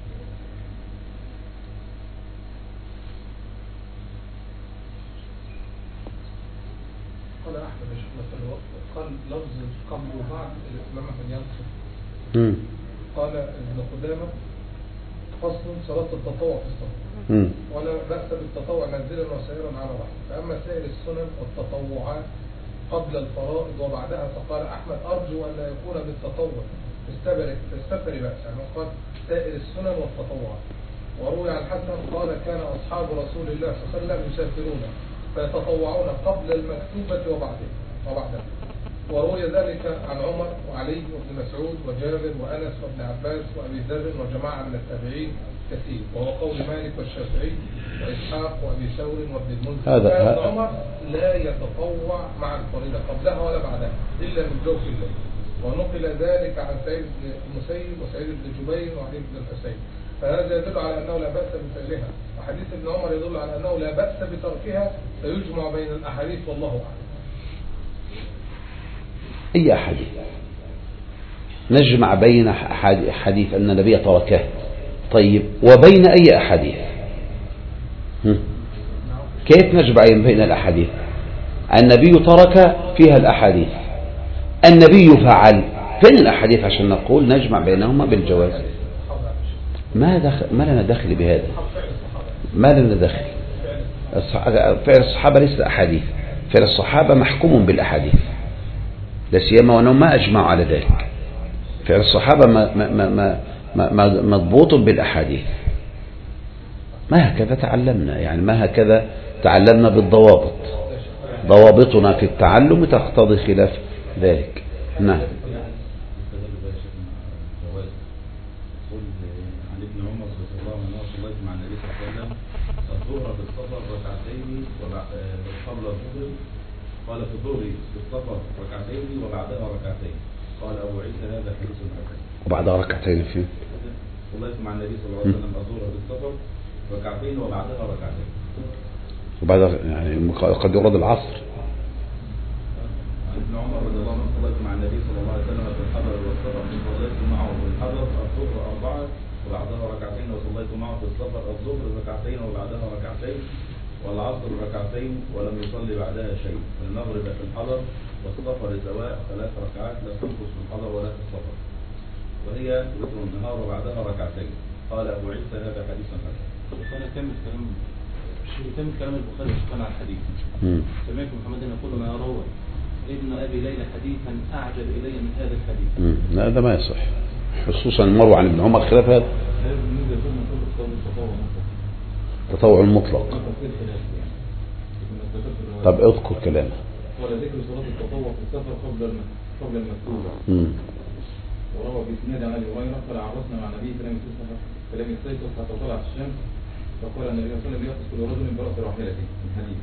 قال أحمد يا شيخنا في الوقت قال لفظ قبل وبعد الإمام أحمد ينصر. مم. قال ابن قدامة فصل صلاة التطوع في الصلاة، مم. ولا بأس بالتطوع نازلا وسائرا على رحم. فأما سائر السنن والتطوعات قبل الفرائض وبعدها فقال أحمد أرجو أن لا يكون بالتطوع في السفر في السفر بأس، يعني قال سائر السنن والتطوعات. وروي عن الحسن قال كان أصحاب رسول الله صلى الله عليه وسلم يسافرون فيتطوعون قبل المكتوبة وبعدها وبعدها. وروي ذلك عن عمر وعلي وابن مسعود وجابر وأنس وابن عباس وأبي ذر وجماعة من التابعين كثير، وهو قول مالك والشافعي وإسحاق وأبي ثور وابن المنذر. هذا كان عمر لا يتطوع مع الفريضة قبلها ولا بعدها إلا من جوف الليل. ونقل ذلك عن سعيد بن المسيب وسعيد بن جبير وعلي بن الحسين، فهذا يدل على أنه لا بأس بفعلها، وحديث ابن عمر يدل على أنه لا بأس بتركها، فيجمع بين الأحاديث والله أعلم. أي أحاديث نجمع بين حديث أن النبي تركه، طيب وبين أي أحاديث؟ كيف نجمع بين الأحاديث؟ النبي ترك فيها الأحاديث، النبي فعل، فين الأحاديث عشان نقول نجمع بينهما بالجواز؟ ما دخل، ما لنا دخل بهذا، ما لنا دخل. فعل الصحابة ليس أحاديث، فعل الصحابة محكوم بالأحاديث، لا سيما وأنهم ما أجمعوا على ذلك. فعل الصحابة مضبوط بالأحاديث. ما هكذا تعلمنا، يعني ما هكذا تعلمنا بالضوابط، ضوابطنا في التعلم تقتضي خلاف ذلك. نعم. عن ابن عمر رضي الله عنه صليت مع النبي صلى الله عليه وسلم الظهر في السفر ركعتين قبل الظهر، قال في الظهر في السفر ركعتين وبعدها ركعتين، قال أبو عيسى هذا حديث حسن. وبعدها ركعتين فيه صليت مع النبي صلى الله عليه وسلم الظهر في السفر ركعتين وبعدها ركعتين، وبعدها يعني قد يراد العصر. ابن عمر رضي الله عنه صليت مع النبي صلى الله عليه وسلم في الحضر والسفر، صليت معه في الحضر الظهر أربعة وبعدها ركعتين، وصليت معه في السفر الظهر ركعتين وبعدها ركعتين، والعصر ركعتين ولم يصلي بعدها شيء. المغرب في الحضر والسفر سواء ثلاث ركعات لا تنقص في الحضر ولا في السفر، وهي وتر النهار وبعدها ركعتين. قال أبو عيسى هذا حديث حسن. قال كمل كلام كمل كلام البخاري عن الحديث. سمعت محمد يقول ما روى ابن أبي ليلى حديثا أعجب إلي من هذا الحديث. لا هذا ما يصح، خصوصا مروي عن ابن عمر خلاف هذا. تطوع المطلق. طب اذكر كلامه. ولا ذكر صلاة التطوع في السفر قبل قبل المكتوبة. وروى بإسناد عن أبي هريرة قال عرسنا مع النبي فلم يستيقظ فلم يستيقظ حتى طلعت الشمس، فقال النبي صلى الله عليه وسلم يأخذ كل رجل برأس راحلته من حديث.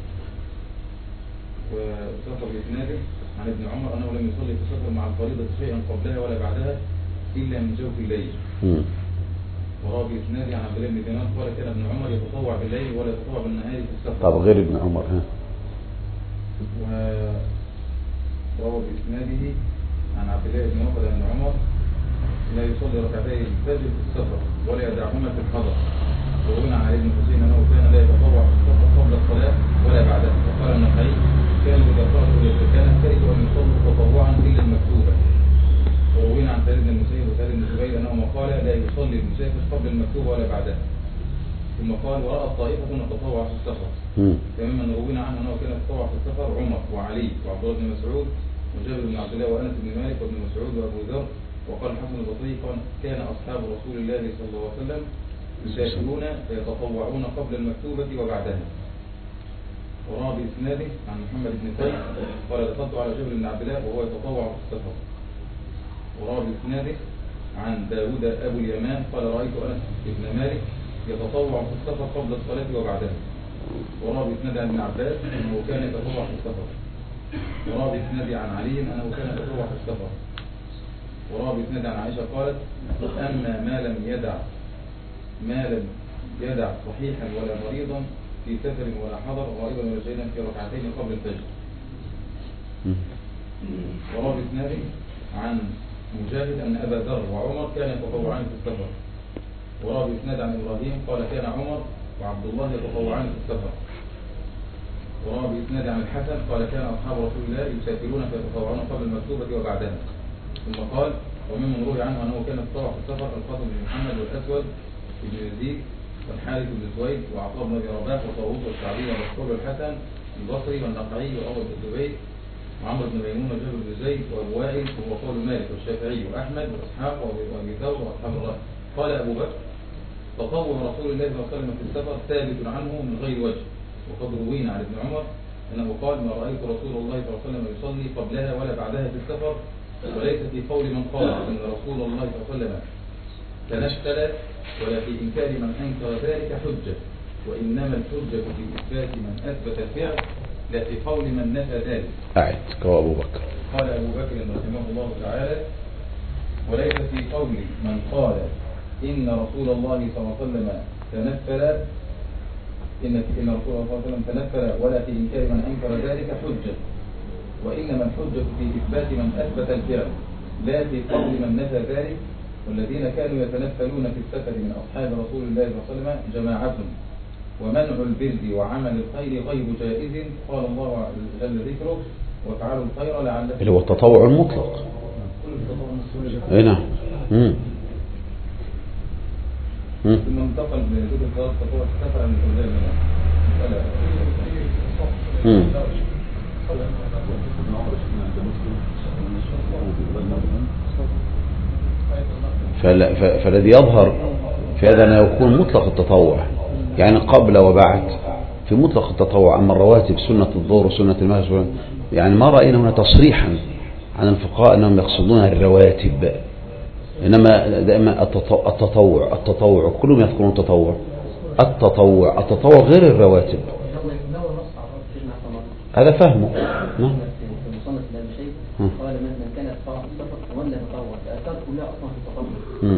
وساق بإسناده عن ابن عمر أنه لم يصلي في السفر مع الفريضة شيئا قبلها ولا بعدها إلا من جوف الليل. وروى بإسناده عن عبد الله بن دينار قال كان ابن عمر يتطوع بالليل ولا يتطوع بالنهار في السفر. طب غير ابن عمر ها. وروى بإسناده عن عبد الله بن عمر أن عمر لا يصلي ركعتي الفجر في السفر ولا يدعهما في الحضر. وروينا عن علي بن حسين انه كان لا يتطوع في السفر قبل الصلاه ولا بعدها. وقال النخعي كان اذا خرج الى كان كره ان يصلي تطوعا الا المكتوبه. وروينا عن سعيد بن المسيب وسعيد بن جبير انهما قال لا يصلي المسافر قبل المكتوبه ولا بعدها. ثم قال ورأت طائفة تتطوع في السفر. فممن روينا عنه انه كان يتطوع في السفر عمر وعلي وعبد الله بن مسعود وجابر بن عبد الله وانس بن مالك وابن مسعود وابو ذر. وقال الحسن البصري كان اصحاب رسول الله صلى الله عليه وسلم يسافرون فيتطوعون قبل المكتوبة وبعدها. وروى بإسناده عن محمد بن سعيد قال دخلت على جابر بن عبد الله وهو يتطوع في السفر. وروى بإسناده عن داود أبو اليمان قال رأيت أنس بن مالك يتطوع في السفر قبل الصلاة وبعدها. وروى بإسناده عن ابن عباس أنه كان يتطوع في السفر. وروى بإسناده عن علي أنه كان يتطوع في السفر. وروى بإسناده عن عائشة قالت أما ما لم يدع ما لم يدع صحيحا ولا مريضا في سفر ولا حضر غائبا ولا شهيدا في ركعتين قبل الفجر. وروى بإسناده عن مجاهد أن أبا ذر وعمر كان يتطوعان في السفر. وروى بإسناد عن إبراهيم قال كان عمر وعبد الله يتطوعان في السفر. وروى بإسناد عن الحسن قال كان أصحاب رسول الله يسافرون فيتطوعون قبل المكتوبة وبعدها. ثم قال وممن روي عنه أنه كان يتطوع في السفر القاسم بن محمد والأسود بن يزيد والحارث بن سويد وعطاء بن أبي رباح وطاووس والشعبي والمشهور والحسن البصري والنقعي وأول بن زبير وعمرو بن ميمون وجابر بن زيد وأبو وائل وهو قول مالك والشافعي وأحمد وإسحاق وأبي ثور وأصحاب الرأي. قال أبو بكر تطوع رسول الله صلى الله عليه وسلم في السفر ثابت عنه من غير وجه. وقد روينا عن ابن عمر أنه قال ما رأيت رسول الله صلى الله عليه وسلم يصلي قبلها ولا بعدها في السفر وليس في قول من قال أن رسول الله صلى الله عليه وسلم تنشل ولا في إنكار من أنكر ذلك حجة. وإنما الحجة في إثبات من أثبت الفعل لا في قول من نفى ذلك. أعد كما أبو بكر قال أبو بكر رحمه الله تعالى وليس في قول من قال إن رسول الله صلى الله عليه وسلم تنفل إن إن رسول الله صلى الله عليه وسلم تنفل ولا في إنكار من أنكر ذلك حجة. وإنما الحجة في إثبات من أثبت الفعل لا في قول من نفى ذلك. والذين كانوا يتنفلون في السفر من أصحاب رسول الله صلى الله عليه وسلم جماعة. ومنع البر وعمل الخير غير جائز. قال الله جل ذكره وفعلوا الخير لعلكم اللي هو التطوع المطلق. اي نعم. ثم انتقل من ذكر الصلاة تطوع السفر عن الأولاد فالذي يظهر في هذا أنه يكون مطلق التطوع يعني قبل وبعد في مطلق التطوع. أما الرواتب سنة الظهر وسنة المغرب يعني ما رأينا هنا تصريحا عن الفقهاء أنهم يقصدون الرواتب، إنما دائما التطوع التطوع كلهم يذكرون التطوع التطوع التطوع غير الرواتب. هذا فهمه. نعم. قال من كان يتطوع في السفر ولا يتطوع الآثار كلها أصلا في التطوع.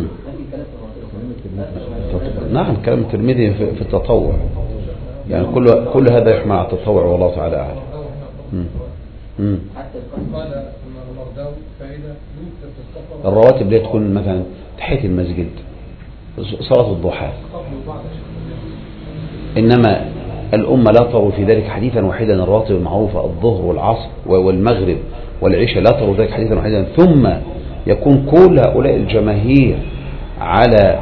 نعم كلام الترمذي في التطوع يعني كل كل هذا يحمل على التطوع والله تعالى أعلم. الرواتب اللي تكون مثلا تحية المسجد صلاة الضحى. إنما الأمة لا تروا في ذلك حديثا واحدا. الرواتب المعروفة الظهر والعصر والمغرب والعشاء لا تروا ذلك حديثا واحدا ثم يكون كل هؤلاء الجماهير على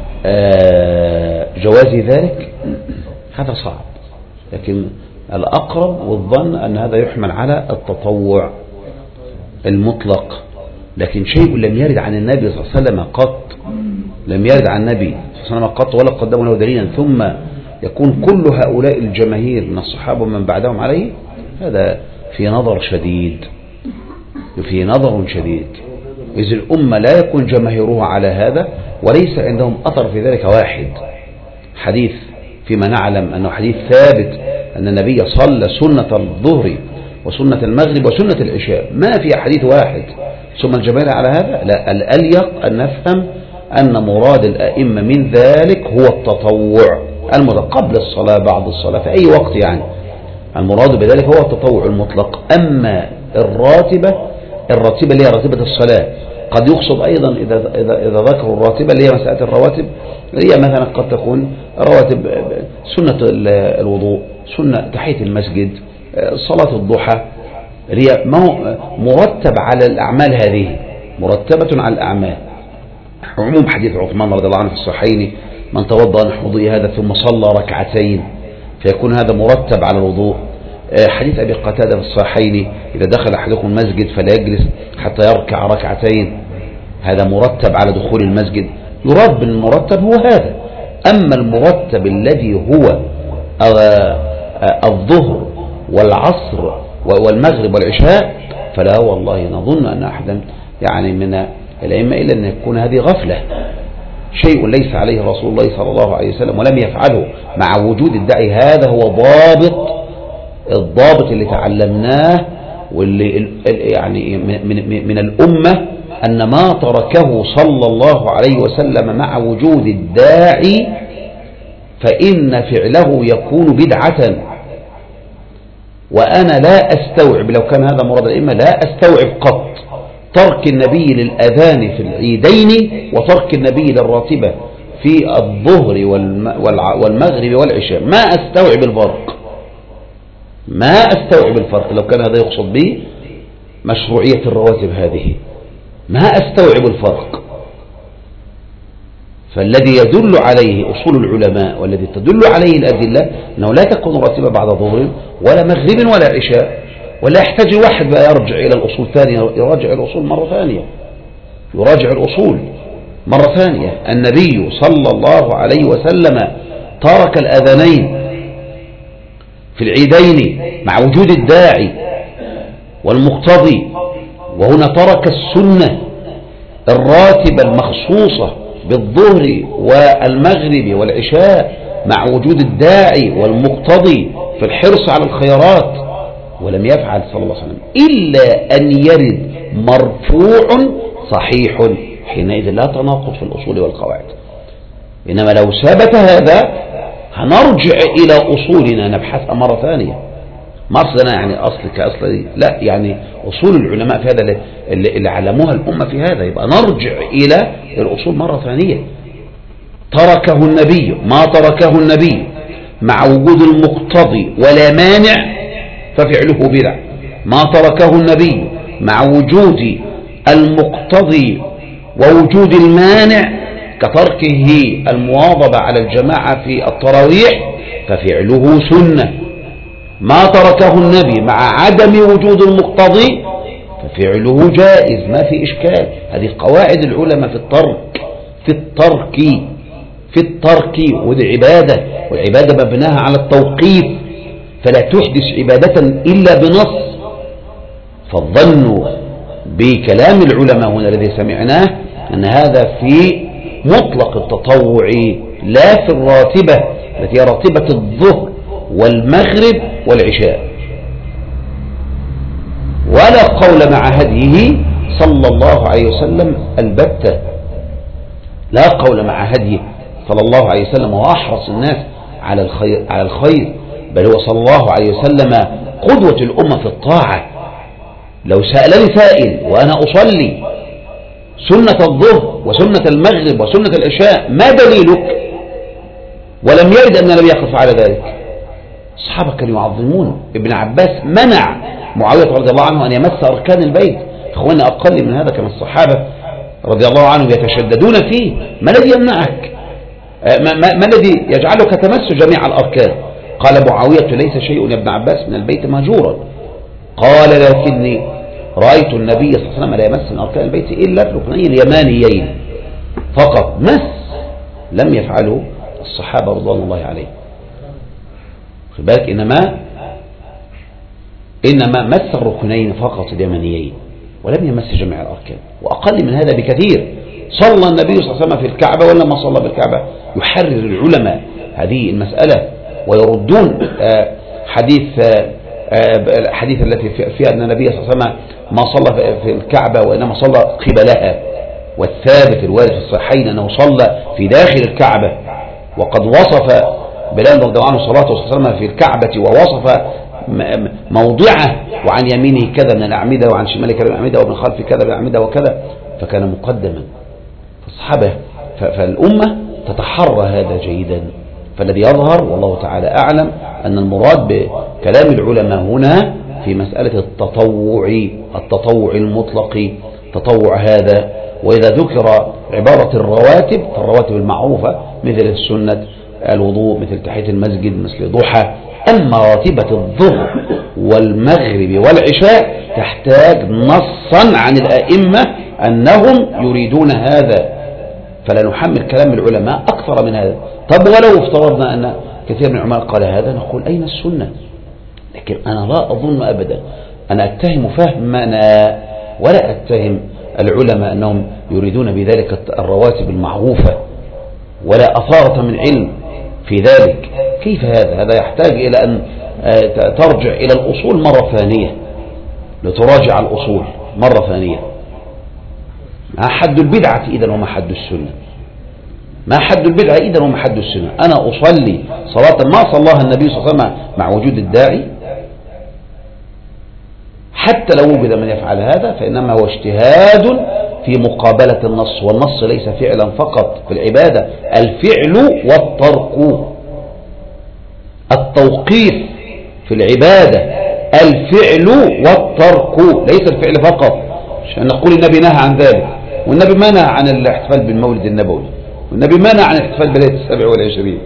جواز ذلك. هذا صعب، لكن الأقرب والظن أن هذا يحمل على التطوع المطلق. لكن شيء لم يرد عن النبي صلى الله عليه وسلم قط لم يرد عن النبي صلى الله عليه وسلم قط ولا قدموا له دليلا ثم يكون كل هؤلاء الجماهير من الصحابة ومن بعدهم عليه، هذا في نظر شديد في نظر شديد إذ الأمة لا يكون جماهيرها على هذا وليس عندهم أثر في ذلك واحد. حديث فيما نعلم أنه حديث ثابت أن النبي صلى سنة الظهر وسنة المغرب وسنة العشاء، ما في حديث واحد. ثم الجماهير على هذا لا، الأليق أن نفهم أن مراد الأئمة من ذلك هو التطوع المطلق قبل الصلاة بعد الصلاة في أي وقت، يعني المراد بذلك هو التطوع المطلق. أما الراتبة الراتبة اللي هي راتبة الصلاة قد يقصد أيضا إذا, إذا, إذا ذكروا الراتبة اللي هي مسألة الرواتب، هي مثلا قد تكون رواتب سنة الوضوء، سنة تحية المسجد، صلاة الضحى، هي مرتب على الأعمال، هذه مرتبة على الأعمال. عموم حديث عثمان رضي الله عنه في الصحيحين: من توضأ نحو وضوء هذا ثم صلى ركعتين فيكون هذا مرتب على الوضوء. حديث أبي قتادة في الصحيحين: إذا دخل أحدكم المسجد فلا يجلس حتى يركع ركعتين، هذا مرتب على دخول المسجد. يراد بالمرتب هو هذا. أما المرتب الذي هو الظهر والعصر والمغرب والعشاء فلا والله نظن أن أحدا يعني من الأئمة إلا أن يكون هذه غفلة، شيء ليس عليه رسول الله صلى الله عليه وسلم ولم يفعله مع وجود الداعي. هذا هو ضابط، الضابط اللي تعلمناه واللي يعني من, من الأمة، أن ما تركه صلى الله عليه وسلم مع وجود الداعي فإن فعله يكون بدعة. وأنا لا أستوعب، لو كان هذا مراد الأئمة لا أستوعب قط ترك النبي للأذان في العيدين وترك النبي للراتبة في الظهر والمغرب والعشاء. ما أستوعب الفرق، ما أستوعب الفرق لو كان هذا يقصد به مشروعية الرواتب هذه، ما أستوعب الفرق. فالذي يدل عليه أصول العلماء والذي تدل عليه الأدلة أنه لا تكون راتبة بعد ظهر ولا مغرب ولا عشاء، ولا يحتاج واحد بقى يرجع إلى الأصول ثانية، يراجع الأصول مرة ثانية، يراجع الأصول مرة ثانية. النبي صلى الله عليه وسلم ترك الأذانين في العيدين مع وجود الداعي والمقتضي، وهنا ترك السنة الراتبة المخصوصة بالظهر والمغرب والعشاء مع وجود الداعي والمقتضي في الحرص على الخيرات، ولم يفعل صلى الله عليه وسلم إلا أن يرد مرفوع صحيح، حينئذ لا تناقض في الأصول والقواعد. إنما لو ثبت هذا هنرجع إلى أصولنا نبحثها مرة ثانية، ما أصلنا يعني أصل كأصل دي، لا يعني أصول العلماء في هذا اللي, اللي علموها الأمة في هذا، يبقى نرجع إلى الأصول مرة ثانية. تركه النبي، ما تركه النبي مع وجود المقتضي ولا مانع ففعله بدع، ما تركه النبي مع وجود المقتضي ووجود المانع كتركه المواظبة على الجماعة في التراويح ففعله سنة، ما تركه النبي مع عدم وجود المقتضي ففعله جائز، ما في إشكال. هذه قواعد العلماء في الترك، في الترك في الترك وذي عبادة، والعبادة مبناها على التوقيف، فلا تحدث عبادة إلا بنص. فالظن بكلام العلماء هنا الذي سمعناه أن هذا في مطلق التطوع لا في الراتبة التي هي راتبة الظهر والمغرب والعشاء. ولا قول مع هديه صلى الله عليه وسلم البتة، لا قول مع هديه صلى الله عليه وسلم، وهو أحرص الناس على الخير, على الخير بل هو صلى الله عليه وسلم قدوة الأمة في الطاعة. لو سألني سائل وأنا أصلي سنة الظهر وسنة المغرب وسنة العشاء ما دليلك، ولم يرد أن النبي يقف على ذلك، الصحابة كانوا يعظمون. ابن عباس منع معاوية رضي الله عنه أن يمس أركان البيت. إخوانا أقل من هذا كان الصحابة رضي الله عنهم يتشددون فيه. ما الذي يمنعك؟ ما, ما, ما الذي يجعلك تمس جميع الأركان؟ قال معاوية ليس شيء يا ابن عباس من البيت مهجورا، قال لكني رأيت النبي صلى الله عليه وسلم لا يمس من أركان البيت إلا الركنين اليمانيين فقط، مس لم يفعله الصحابة رضوان الله عليهم. خد بالك، إنما إنما مس الركنين فقط اليمانيين ولم يمس جميع الأركان. وأقل من هذا بكثير، صلى النبي صلى الله عليه وسلم في الكعبة ولما صلى بالكعبة. يحرر العلماء هذه المسألة ويردون حديث الحديث التي فيها أن النبي صلى الله عليه وسلم ما صلى في الكعبة وإنما صلى قبلها، والثابت الوارد في الصحيحين أنه صلى في داخل الكعبة. وقد وصف بلال رضي الله عنه صلاته صلى الله عليه وسلم في الكعبة ووصف موضعه، وعن يمينه كذا من الأعمدة وعن شماله كذا من الأعمدة ومن خلفه كذا من الأعمدة وكذا، فكان مقدما فالصحابة فالأمة تتحرى هذا جيدا. فالذي يظهر والله تعالى أعلم أن المراد بكلام العلماء هنا في مسألة التطوع التطوع المطلق تطوع هذا. وإذا ذكر عبارة الرواتب فالرواتب المعروفة مثل السنة الوضوء مثل تحية المسجد مثل ضحى. أما راتبة الظهر والمغرب والعشاء تحتاج نصا عن الأئمة أنهم يريدون هذا، فلا نحمل كلام العلماء أكثر من هذا. طب ولو افترضنا أن كثير من العلماء قال هذا نقول أين السنة؟ لكن أنا لا أظن أبدا، أنا أتهم فهمنا ولا أتهم العلماء أنهم يريدون بذلك الرواتب المعروفة ولا أثارة من علم في ذلك. كيف هذا؟ هذا يحتاج إلى أن ترجع إلى الأصول مرة ثانية، لتراجع الأصول مرة ثانية. ما حد البدعة إذن وما حد السنة؟ ما حد البدعة إذن وما حد السنة؟ أنا أصلي صلاة ما صلاها النبي صلى الله عليه وسلم مع وجود الداعي، حتى لو وجد من يفعل هذا فإنما هو اجتهاد في مقابلة النص، والنص ليس فعلا فقط في العبادة، الفعل والترك. التوقيف في العبادة الفعل والترك ليس الفعل فقط، عشان نقول النبي نهى عن ذلك، والنبي ما نهى عن الاحتفال بالمولد النبوي، والنبي ما نهى عن الاحتفال بليلة السابع والعشرين.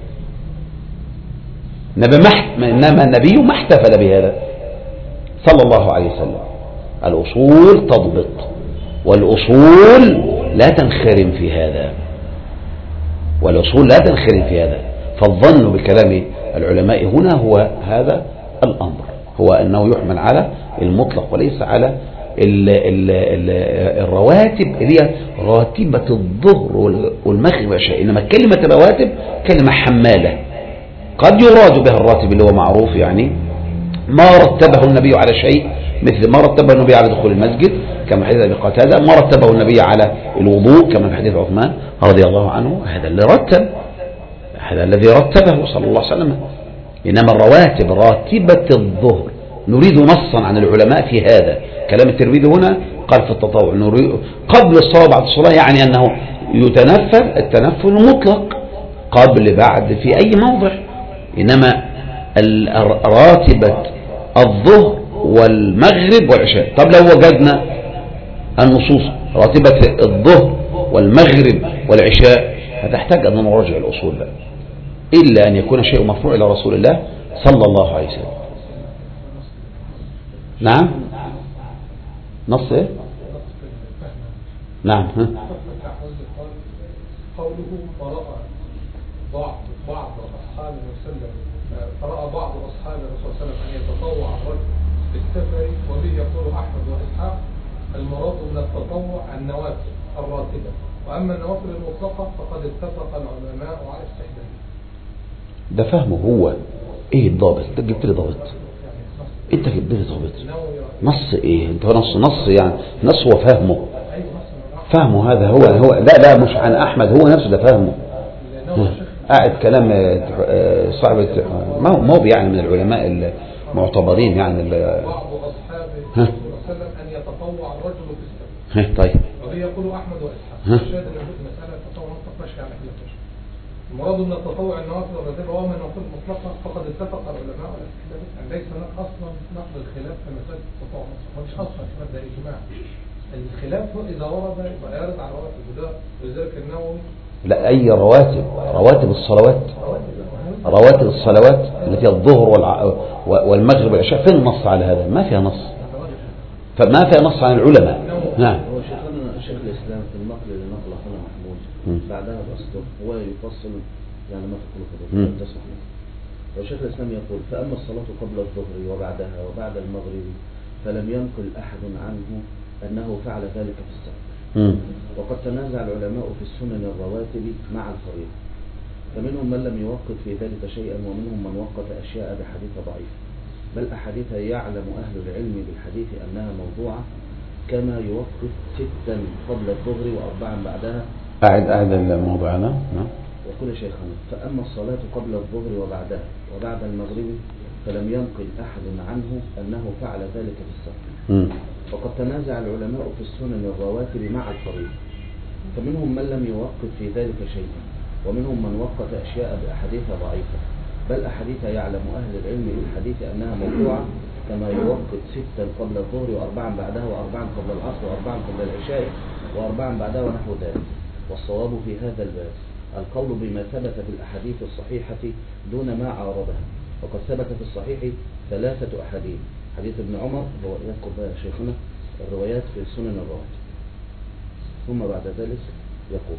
إنما النبي ما احتفل بهذا صلى الله عليه وسلم. الأصول تضبط والأصول لا تنخرم في هذا، والأصول لا تنخرم في هذا. فالظن بكلام العلماء هنا هو هذا الأمر، هو أنه يحمل على المطلق وليس على ال ال ال الرواتب اللي هي راتبة الظهر والمغرب والعشاء. إنما كلمة الرواتب كلمة حمالة، قد يراد بها الراتب اللي هو معروف، يعني ما رتبه النبي على شيء، مثل ما رتبه النبي على دخول المسجد كما حديث أبي قتادة، ما رتبه النبي على الوضوء كما في حديث عثمان رضي الله عنه، هذا اللي رتب، هذا الذي رتبه صلى الله عليه وسلم. إنما الرواتب راتبة الظهر نريد نصا عن العلماء في هذا. كلام الترمذي هنا قال في التطوع نريد قبل الصلاة بعد الصلاة، يعني أنه يتنفل التنفل المطلق قبل بعد في أي موضع. إنما راتبة الظهر والمغرب والعشاء. طب لو وجدنا النصوص راتبة الظهر والمغرب والعشاء هتحتاج أن نراجع الأصول بقى، إلا أن يكون شيء مرفوع إلى رسول الله صلى الله عليه وسلم. نعم نص إيه؟ نعم ها؟ قوله فرأى بعض بعض أصحاب الرسول فرأى بعض أصحاب الرسول صلى الله عليه وسلم أن يتطوع الرجل بالسفر، وبه يقول أحمد وإسحاق المراد من التطوع النوافل الراتبة، وأما النوافل المطلقة فقد اتفق العلماء على استحبابها. ده فهمه هو ايه الضابط؟ انت جبت لي ضابط، انت جبت لي ضابط نص ايه؟ انت نص نص يعني نص هو فهمه فهمه هذا هو هو لا لا مش عن احمد، هو نفسه ده فهمه. قاعد كلام صعب، ما هو ما هو يعني من العلماء المعتبرين يعني بعض اصحاب الرسول صلى الله عليه وسلم ان يتطوع الرجل بالسفر. طيب وبه يقول احمد واسحاق الشاهد ان مساله التطوع مطلق ماشي على خلاف. المراد من التطوع النوافل الراتبه ومن النوافل المطلقه فقد اتفق العلماء على استحبابه، ان ليس هناك اصلا نقد الخلاف في مساله التطوع، مش اصلا في مبدا اجماع. الخلاف اذا ورد يبقى يرد على رواتب الهدى، ولذلك النووي لا أي رواتب، رواتب الصلوات، رواتب الصلوات التي الظهر والمغرب والعشاء، فين النص على هذا؟ ما فيها نص، فما فيها نص عن العلماء. نعم. هو شيخنا شيخ الإسلام في النقل اللي نقله هنا محمود بعدها بأسطر هو يفصل يعني ما تقول كده تسمح له. وشيخ الإسلام يقول فأما الصلاة قبل الظهر وبعدها وبعد المغرب فلم ينقل أحد عنه أنه فعل ذلك في السفر. وقد تنازع العلماء في السنن الرواتب مع الفريضة، فمنهم من لم يوقت في ذلك شيئا، ومنهم من وقت أشياء بحديث ضعيف، بل أحاديث يعلم أهل العلم بالحديث أنها موضوعة، كما يوقت ستا قبل الظهر وأربعا بعدها. أعد أعد الموضوع هذا. يقول شيخنا فأما الصلاة قبل الظهر وبعدها وبعد المغرب فلم ينقل أحد عنه أنه فعل ذلك في السفر. وقد تنازع العلماء في السنن الرواتب مع الفريض، فمنهم من لم يوقف في ذلك شيئا، ومنهم من وقف أشياء بأحاديث ضعيفة، بل أحاديث يعلم أهل العلم بالحديث أنها موضوعة، كما يوقف ستا قبل الظهر وأربعا بعدها وأربعا قبل العصر وأربعا قبل العشاء وأربعا بعدها ونحو ذلك. والصواب في هذا الباب القول بما ثبت في الأحاديث الصحيحة دون ما عارضها. وقد ثبت في الصحيح ثلاثة أحاديث: حديث ابن عمر، هو يذكر بها شيخنا الروايات في سنن الرواتب، ثم بعد ذلك يقول: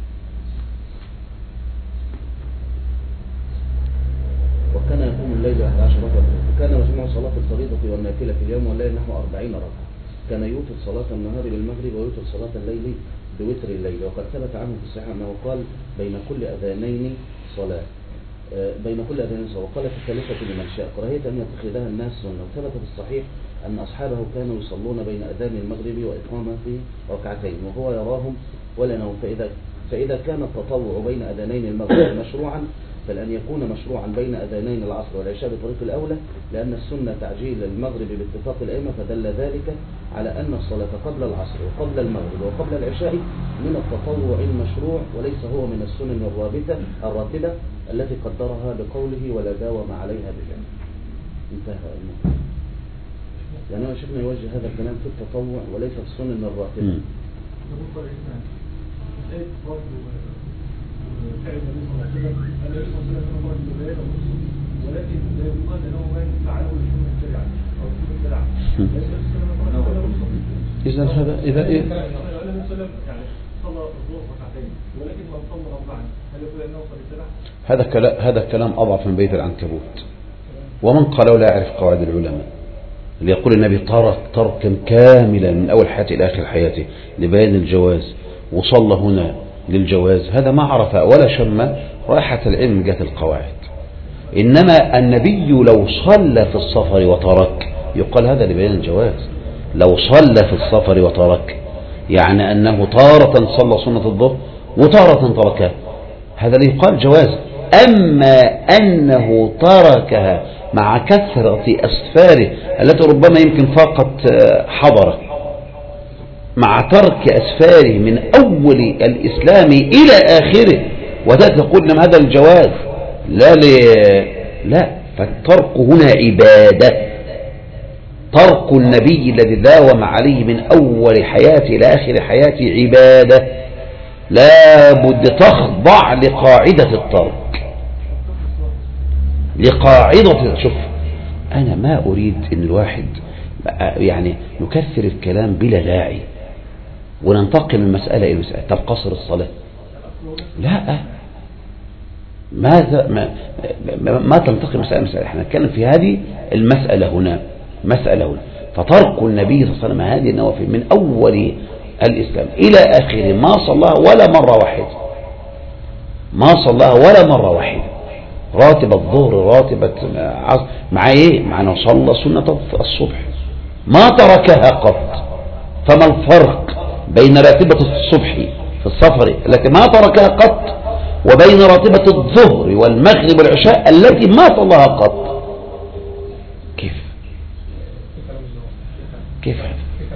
وكان يقوم الليل أحد عشر ركعة، وكان مجموع صلاة الفريضة والنافلة في اليوم والليل نحو أربعين ركعة. كان يوتر صلاة النهار بالمغرب ويوتر صلاة الليل بوتر الليل. وقد ثبت عنه في الصحيح أنه قال: بين كل أذانين صلاة، بين كل أذانين صلاة. وقال في الثالثة لمن شاء كراهية أن يتخذها الناس سنة. وثبت في الصحيح أن أصحابه كانوا يصلون بين أذان المغرب وإقامة ركعتين وهو يراهم ولا نوم. فإذا فإذا كان التطوع بين أذانين المغرب مشروعا، فلأن يكون مشروعا بين أذانين العصر والعشاء بطريق الأولى، لأن السنة تعجيل المغرب باتفاق الأئمة، فدل ذلك على أن الصلاة قبل العصر وقبل المغرب وقبل العشاء من التطوع المشروع، وليس هو من السنن الرابطة الراتبة التي قدرها بقوله ولا داوم عليها بجانب. انتهى الموضوع. يعني أنا شفنا يوجه هذا الكلام في التطوع وليس في السنن الراتبة. فعل النبي صلى الله عليه وسلم النبي صلى الله عليه وسلم قال بالليل ولكن لا يقال انه من فعله لشؤون الشريعه او شؤون الشريعه. اذا هذا اذا ايه النبي صلى الله عليه وسلم يعني صلى الظهر ركعتين ولكن من صلى اربعا هل يقول انه صلى سبعا؟ هذا كلام هذا كلام اضعف من بيت العنكبوت. ومن قال ولا يعرف قواعد العلماء اللي يقول النبي ترك تركا كاملا من اول حياته الى اخر حياته لبيان الجواز وصلى هنا للجواز، هذا ما عرف ولا شم رائحة العلم جهة القواعد. إنما النبي لو صلى في السفر وترك يقال هذا لبيان الجواز. لو صلى في السفر وترك يعني أنه تارة صلى سنة الظهر وتارة تركها، هذا لا يقال جواز. أما أنه تركها مع كثرة أسفاره التي ربما يمكن فاقت حضره، مع ترك أسفاره من أول الإسلام إلى آخره، وتقول لهم هذا الجواز لا ل... لا فالترك هنا عبادة. ترك النبي الذي داوم عليه من أول حياته إلى آخر حياته عبادة، لا بد تخضع لقاعدة الترك، لقاعدة. شوف أنا ما أريد أن الواحد يعني نكثر الكلام بلا داعي وننتقل من مسألة إلى مسألة. طب قصر الصلاة لا، ماذا ما, ما, ما تنتقل مسألة مسألة. احنا نتكلم في هذه المسألة هنا، مسألة هنا. فترك النبي صلى الله عليه وسلم هذه النوافل من أول الإسلام إلى آخره ما صلاها ولا مرة واحدة، ما صلاها ولا مرة واحدة. راتب الظهر راتبة عصر مع ايه؟ مع انه صلى سنة الصبح ما تركها قط. فما الفرق بين راتبة الصبح في السفر التي ما تركها قط وبين راتبة الظهر والمغرب والعشاء التي ما صلاها قط؟ كيف كيف هذا؟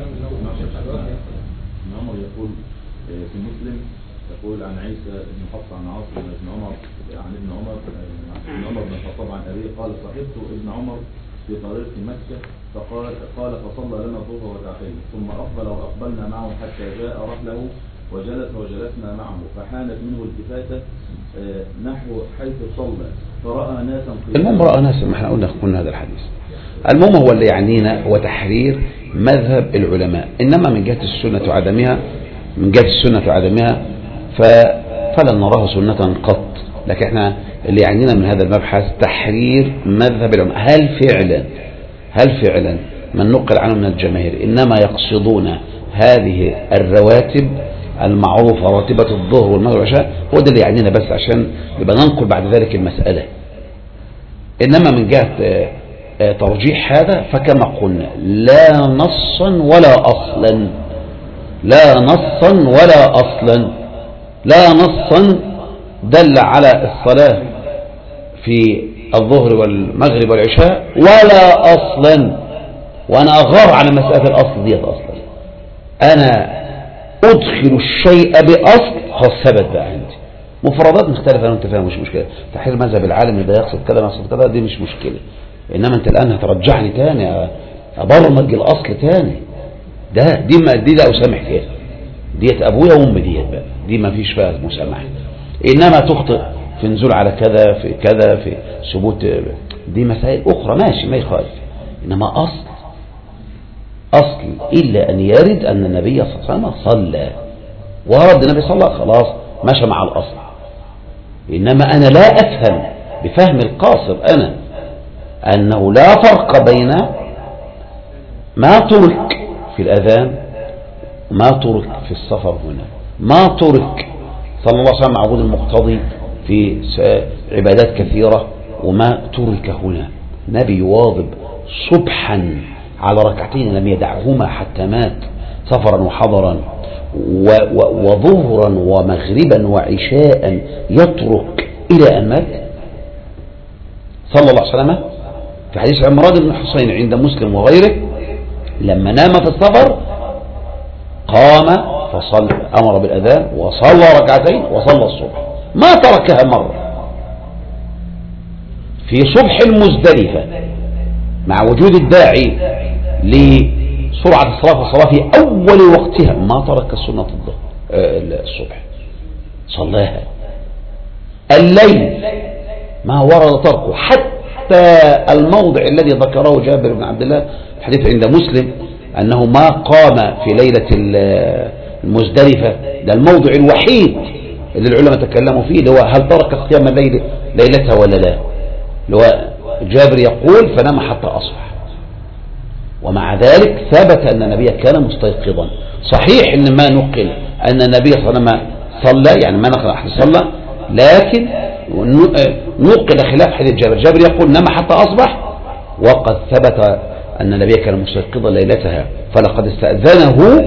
عمر يقول في مسلم يقول عن عيسى بن حفص عن عاصم بن عمر عن ابن عمر ابن عمر بن الخطاب عن أبيه قال صحبت ابن عمر في طريق مكة فقال قال فصلى لنا الظهر ركعتين ثم أقبل وأقبلنا معه حتى جاء رحله وجلس وجلسنا معه فحانت منه التفاتة نحو حيث صلى فرأى ناسا. المهم رأى ناسا، ما احنا قلنا قلنا هذا الحديث. المهم هو اللي يعنينا هو تحرير مذهب العلماء. إنما من جهة السنة وعدمها من جهة السنة وعدمها فلن نراه سنة قط. لكن احنا اللي يعنينا من هذا المبحث تحرير مذهب العلماء. هل فعلا هل فعلا من نقل عنه من الجماهير إنما يقصدون هذه الرواتب المعروفة راتبة الظهر والمغرب والعشاء؟ هو ده اللي يعنينا بس عشان يبقى ننقل بعد ذلك المسألة. إنما من جهة ترجيح هذا فكما قلنا لا نصا ولا أصلا، لا نصا ولا أصلا. لا نصا دل على الصلاة في الظهر والمغرب والعشاء ولا أصلا. وأنا أغار على مسألة الأصل ديت أصلا. أنا أدخل الشيء بأصل خلاص ثبت بقى عندي. مفردات مختلفة أنا متفاهم مش مشكلة. تحرير مذهب العالم ده يقصد كذا ما يقصد كذا دي مش مشكلة. إنما أنت الآن هترجعني تاني أبرمج الأصل تاني. ده دي ما دي لا أسامح فيها. ديت أبويا وأمي ديت بقى دي ما فيش فيها مسامحة. إنما تخطئ في نزول على كذا في كذا في ثبوت دي مسائل أخرى ماشي ما يخالف. إنما أصل أصل إلا أن يرد أن النبي صلى الله عليه وسلم صلى ورد النبي صلى الله عليه وسلم خلاص مشى مع الأصل. إنما أنا لا أفهم بفهم القاصر أنا أنه لا فرق بين ما ترك في الأذان وما ترك في السفر هنا. ما ترك صلى الله عليه وسلم معبود المقتضي في عبادات كثيرة وما ترك هنا. نبي واظب صبحا على ركعتين لم يدعهما حتى مات سفرا وحضرا وظهرا ومغربا وعشاء يترك إلى أن مات صلى الله عليه وسلم. في حديث عمران بن حسين عند مسلم وغيره لما نام في السفر قام فصل أمر بالأذان وصلى ركعتين وصلى الصبح ما تركها مرة. في صبح المزدلفة مع وجود الداعي لسرعة الصلاة والصلاة في أول وقتها ما ترك السنة الصبح صلاها. الليل ما ورد تركه حتى الموضع الذي ذكره جابر بن عبد الله الحديث عند مسلم أنه ما قام في ليلة المزدلفة. ده الموضع الوحيد اللي العلماء تكلموا فيه اللي هو هل ترك قيام الليل ليلتها ولا لا. اللي هو جابر يقول فنام حتى أصبح. ومع ذلك ثبت أن النبي كان مستيقظا. صحيح إن ما نقل أن النبي صلى الله عليه وسلم صلى يعني ما نقل أحد صلى لكن نقل خلاف حديث جابر. جابر يقول نام حتى أصبح وقد ثبت أن النبي كان مستيقظا ليلتها. فلقد استأذنه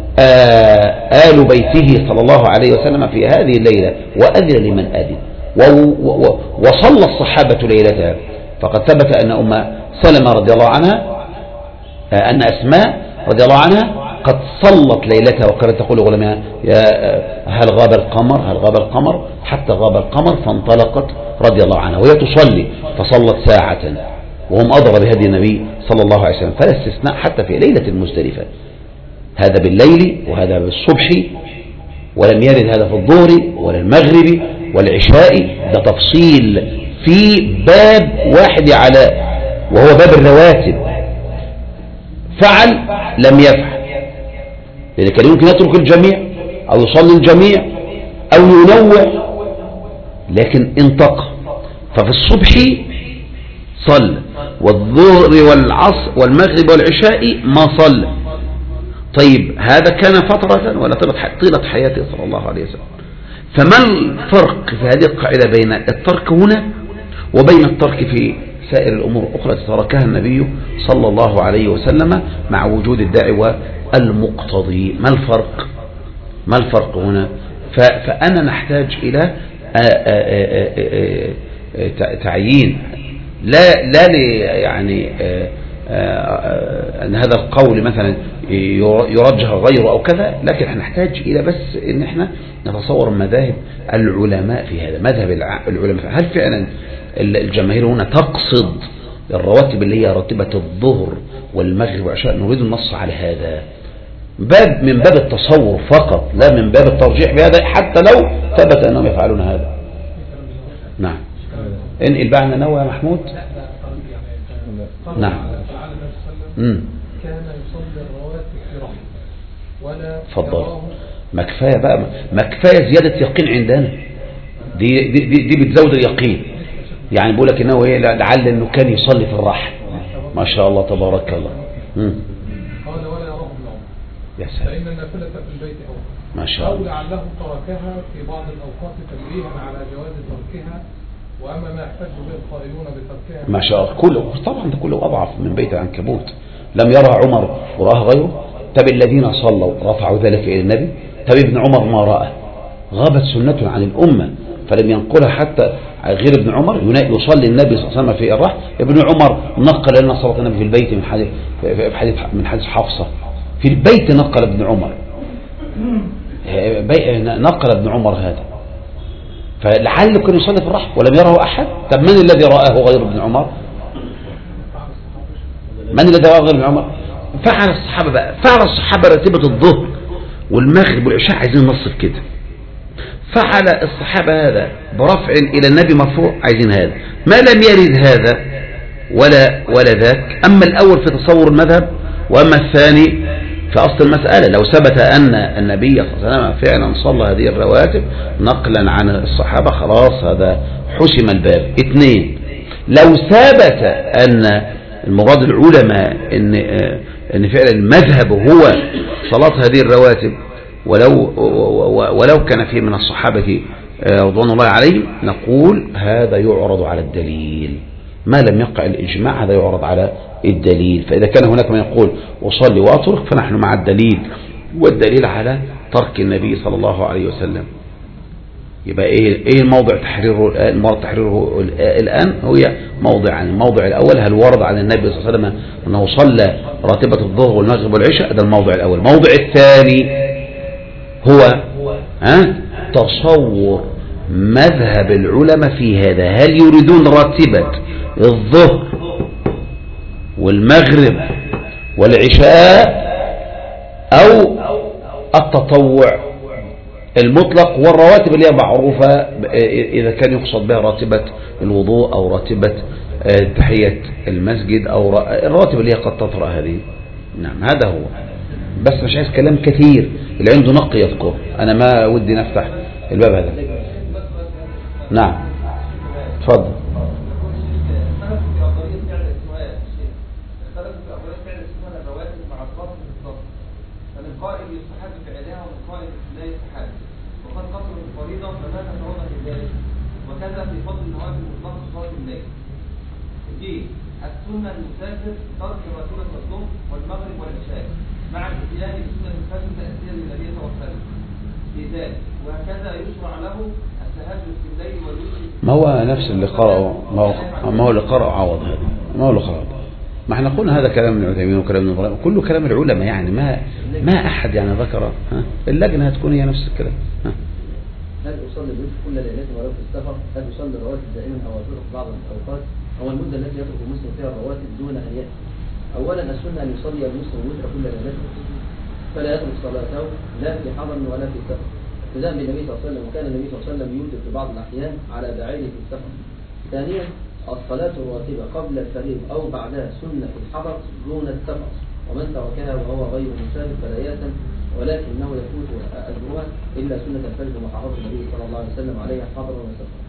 آل بيته صلى الله عليه وسلم في هذه الليلة وأذن لمن أذن وصلى الصحابة ليلتها. فقد ثبت أن أم سلمة رضي الله عنها أن أسماء رضي الله عنها قد صلت ليلتها وكانت تقول غلامها هل غاب القمر هل غاب القمر حتى غاب القمر فانطلقت رضي الله عنها وهي تصلي فصلت ساعة وهم أضرب بهدي النبي صلى الله عليه وسلم. فلا استثناء حتى في ليلة المزدلفة. هذا بالليل وهذا بالصبح ولم يرد هذا في الظهر ولا المغرب والعشاء. ده تفصيل في باب واحد على وهو باب الرواتب. فعل لم يفعل لأن كان يمكن يترك الجميع أو يصلي الجميع أو ينوع لكن انتقى. ففي الصبح صلى والظهر والعصر والمغرب والعشاء ما صلى. طيب هذا كان فترة ولا طيلة حياته صلى الله عليه وسلم. فما الفرق في هذه القاعدة بين الترك هنا وبين الترك في سائر الأمور الأخرى تركها النبي صلى الله عليه وسلم مع وجود الداعي والمقتضي؟ ما الفرق ما الفرق هنا؟ فأنا نحتاج إلى تعيين لا لا يعني أن هذا القول مثلا يرجح غيره أو كذا، لكن احنا نحتاج إلى بس إن احنا نتصور مذاهب العلماء في هذا. مذهب العلماء هل فعلا الجماهير هنا تقصد الرواتب اللي هي راتبة الظهر والمغرب والعشاء؟ نريد النص على هذا باب من باب التصور فقط لا من باب الترجيح بهذا حتى لو ثبت أنهم يفعلون هذا. نعم انقل بقى عنا نوى يا محمود. نعم امم كان يصلي الرواتب في رحمه ولا تفضل. ما كفايه بقى ما كفايه زياده يقين عندنا دي دي دي, دي بتزود اليقين. يعني بقول لك انه ايه لعل انه كان يصلي في الرحم. ما شاء الله تبارك الله. امم قال ولا يراه بالعمر يا سلام فإن النافلة في البيت أو ما شاء الله. أو لعله تركها في بعض الأوقات تنبيها على جواز تركها، وأما ما يحتج به القائلون بتركها ما شاء الله كله طبعا ده كله أضعف من بيت العنكبوت. لم يرى عمر وراه غيره. طب الذين صلوا رفعوا ذلك إلى النبي. طب ابن عمر ما رأى. غابت سنته عن الأمة فلم ينقلها حتى غير ابن عمر يصلي النبي صلى الله عليه وسلم في الرحل. ابن عمر نقل لنا صلاة النبي في البيت من حديث في حديث من حديث حفصة في البيت، نقل ابن عمر نقل ابن عمر هذا، فلعله كان يصلي في الرحل ولم يره أحد. طب من الذي رآه غير ابن عمر؟ من الذي رآه غير ابن عمر؟ فعل الصحابة بقى، فعل الصحابة راتبة الظهر والمغرب والعشاء، عايزين نصف كده. فعل الصحابة هذا برفع إلى النبي مرفوع، عايزين هذا. ما لم يرد هذا ولا ولا ذاك، أما الأول في تصور المذهب وأما الثاني في أصل المسألة. لو ثبت أن النبي صلى الله عليه وسلم فعلا صلى هذه الرواتب نقلا عن الصحابة خلاص هذا حسم الباب. اثنين، لو ثبت أن المراد العلماء أن أن فعلا المذهب هو صلاة هذه الرواتب ولو ولو كان فيه من الصحابة رضوان الله عليهم، نقول هذا يعرض على الدليل. ما لم يقع الإجماع هذا يعرض على الدليل. فإذا كان هناك من يقول أصلي وأترك فنحن مع الدليل، والدليل على ترك النبي صلى الله عليه وسلم. يبقى إيه إيه الموضع تحريره الآن؟ الموضع تحريره الآن هو موضعان. الموضع الأول هل ورد عن النبي صلى الله عليه وسلم أنه صلى راتبة الظهر والمغرب والعشاء؟ هذا الموضع الأول. الموضع الثاني هو ها تصور مذهب العلماء في هذا، هل يريدون راتبة الظهر والمغرب والعشاء أو التطوع المطلق والرواتب اللي هي معروفة إذا كان يقصد بها راتبة الوضوء أو راتبة تحية المسجد أو الرواتب اللي هي قد تطرأ هذه. نعم هذا هو، بس مش عايز كلام كثير، اللي عنده نق يذكر، أنا ما ودي نفتح الباب هذا. نعم تفضل. وكذا في فضل النوافل المطلقة صلاة الليل. جيم السنة المسافر ترك راتبة الظهر والمغرب والعشاء مع الاتيان بسنة المسافر تأثيرا للنبي صلى الله عليه وسلم في ذلك، وهكذا يشرع له التهجد في الليل والوتر. ما هو نفس اللي قرأه، ما هو ما هو اللي قرأه عوض هذا، ما هو اللي قرأه. ما احنا قلنا هذا كلام ابن عثيمين وكلام ابن القيم، كله كلام العلماء يعني، ما ما أحد يعني ذكره. ها اللجنة هتكون هي نفس الكلام. ها هل أصلي الوتر كل ليلة ولو في السفر؟ هل أصلي الرواتب دائما أو أترك بعض الأوقات؟ أو المدة التي يترك المسلم فيها الرواتب دون أن يأتي؟ أولا السنة أن يصلي المسلم الوتر كل ليلة فلا يترك صلاته لا في حضر ولا في سفر، ابتداء بالنبي صلى الله عليه وسلم، وكان النبي صلى الله عليه وسلم يوتر في بعض الأحيان على بعيره في السفر. ثانيا الصلاة الراتبة قبل الفريض أو بعدها سنة في الحضر دون السفر، ومن تركها وهو غير مسافر فلا يأثم، ولكنه يفوت أجرها إلا سنة الفجر وحافظ النبي صلى الله عليه وسلم عليها حضرا وسفرا.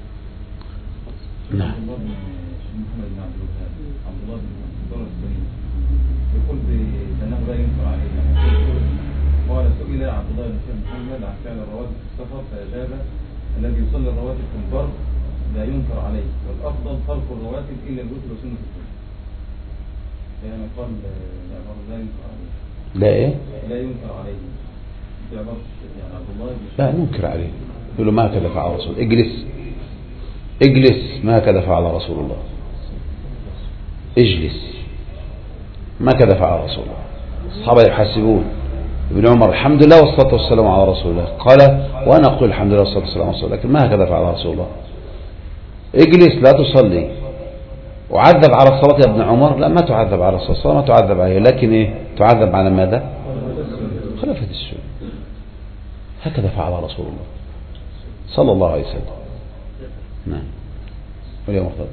نعم. محمد بن عبد الوهاب عبد الله بن عبد السليم يقول بأنه لا ينكر عليه. قال سئل عبد الله بن محمد عن فعل الرواتب في السفر فأجاب الذي يصلي الرواتب في البر لا ينكر عليه، والأفضل ترك الرواتب إلا الوتر وسنة الفجر. يعني قال لا ينكر عليه. لا ايه؟ لا ينكر عليه. يعني عبد الله لا ننكر عليه، يقول له ما هكذا فعل رسول الله، اجلس اجلس ما هكذا فعل رسول الله، اجلس ما هكذا فعل رسول الله. الصحابة يحاسبون ابن عمر الحمد لله والصلاة والسلام على رسول الله، قال وانا اقول الحمد لله والصلاة والسلام على رسول الله، لكن ما هكذا فعل رسول الله. اجلس لا تصلي. وعذب على الصلاة يا ابن عمر؟ لا ما تعذب على الصلاة، الصلاة ما تعذب عليه، لكن ايه تعذب على ماذا؟ خلافة السنة. هكذا فعل رسول الله صلى الله عليه وسلم. نعم. وليا مرتضى.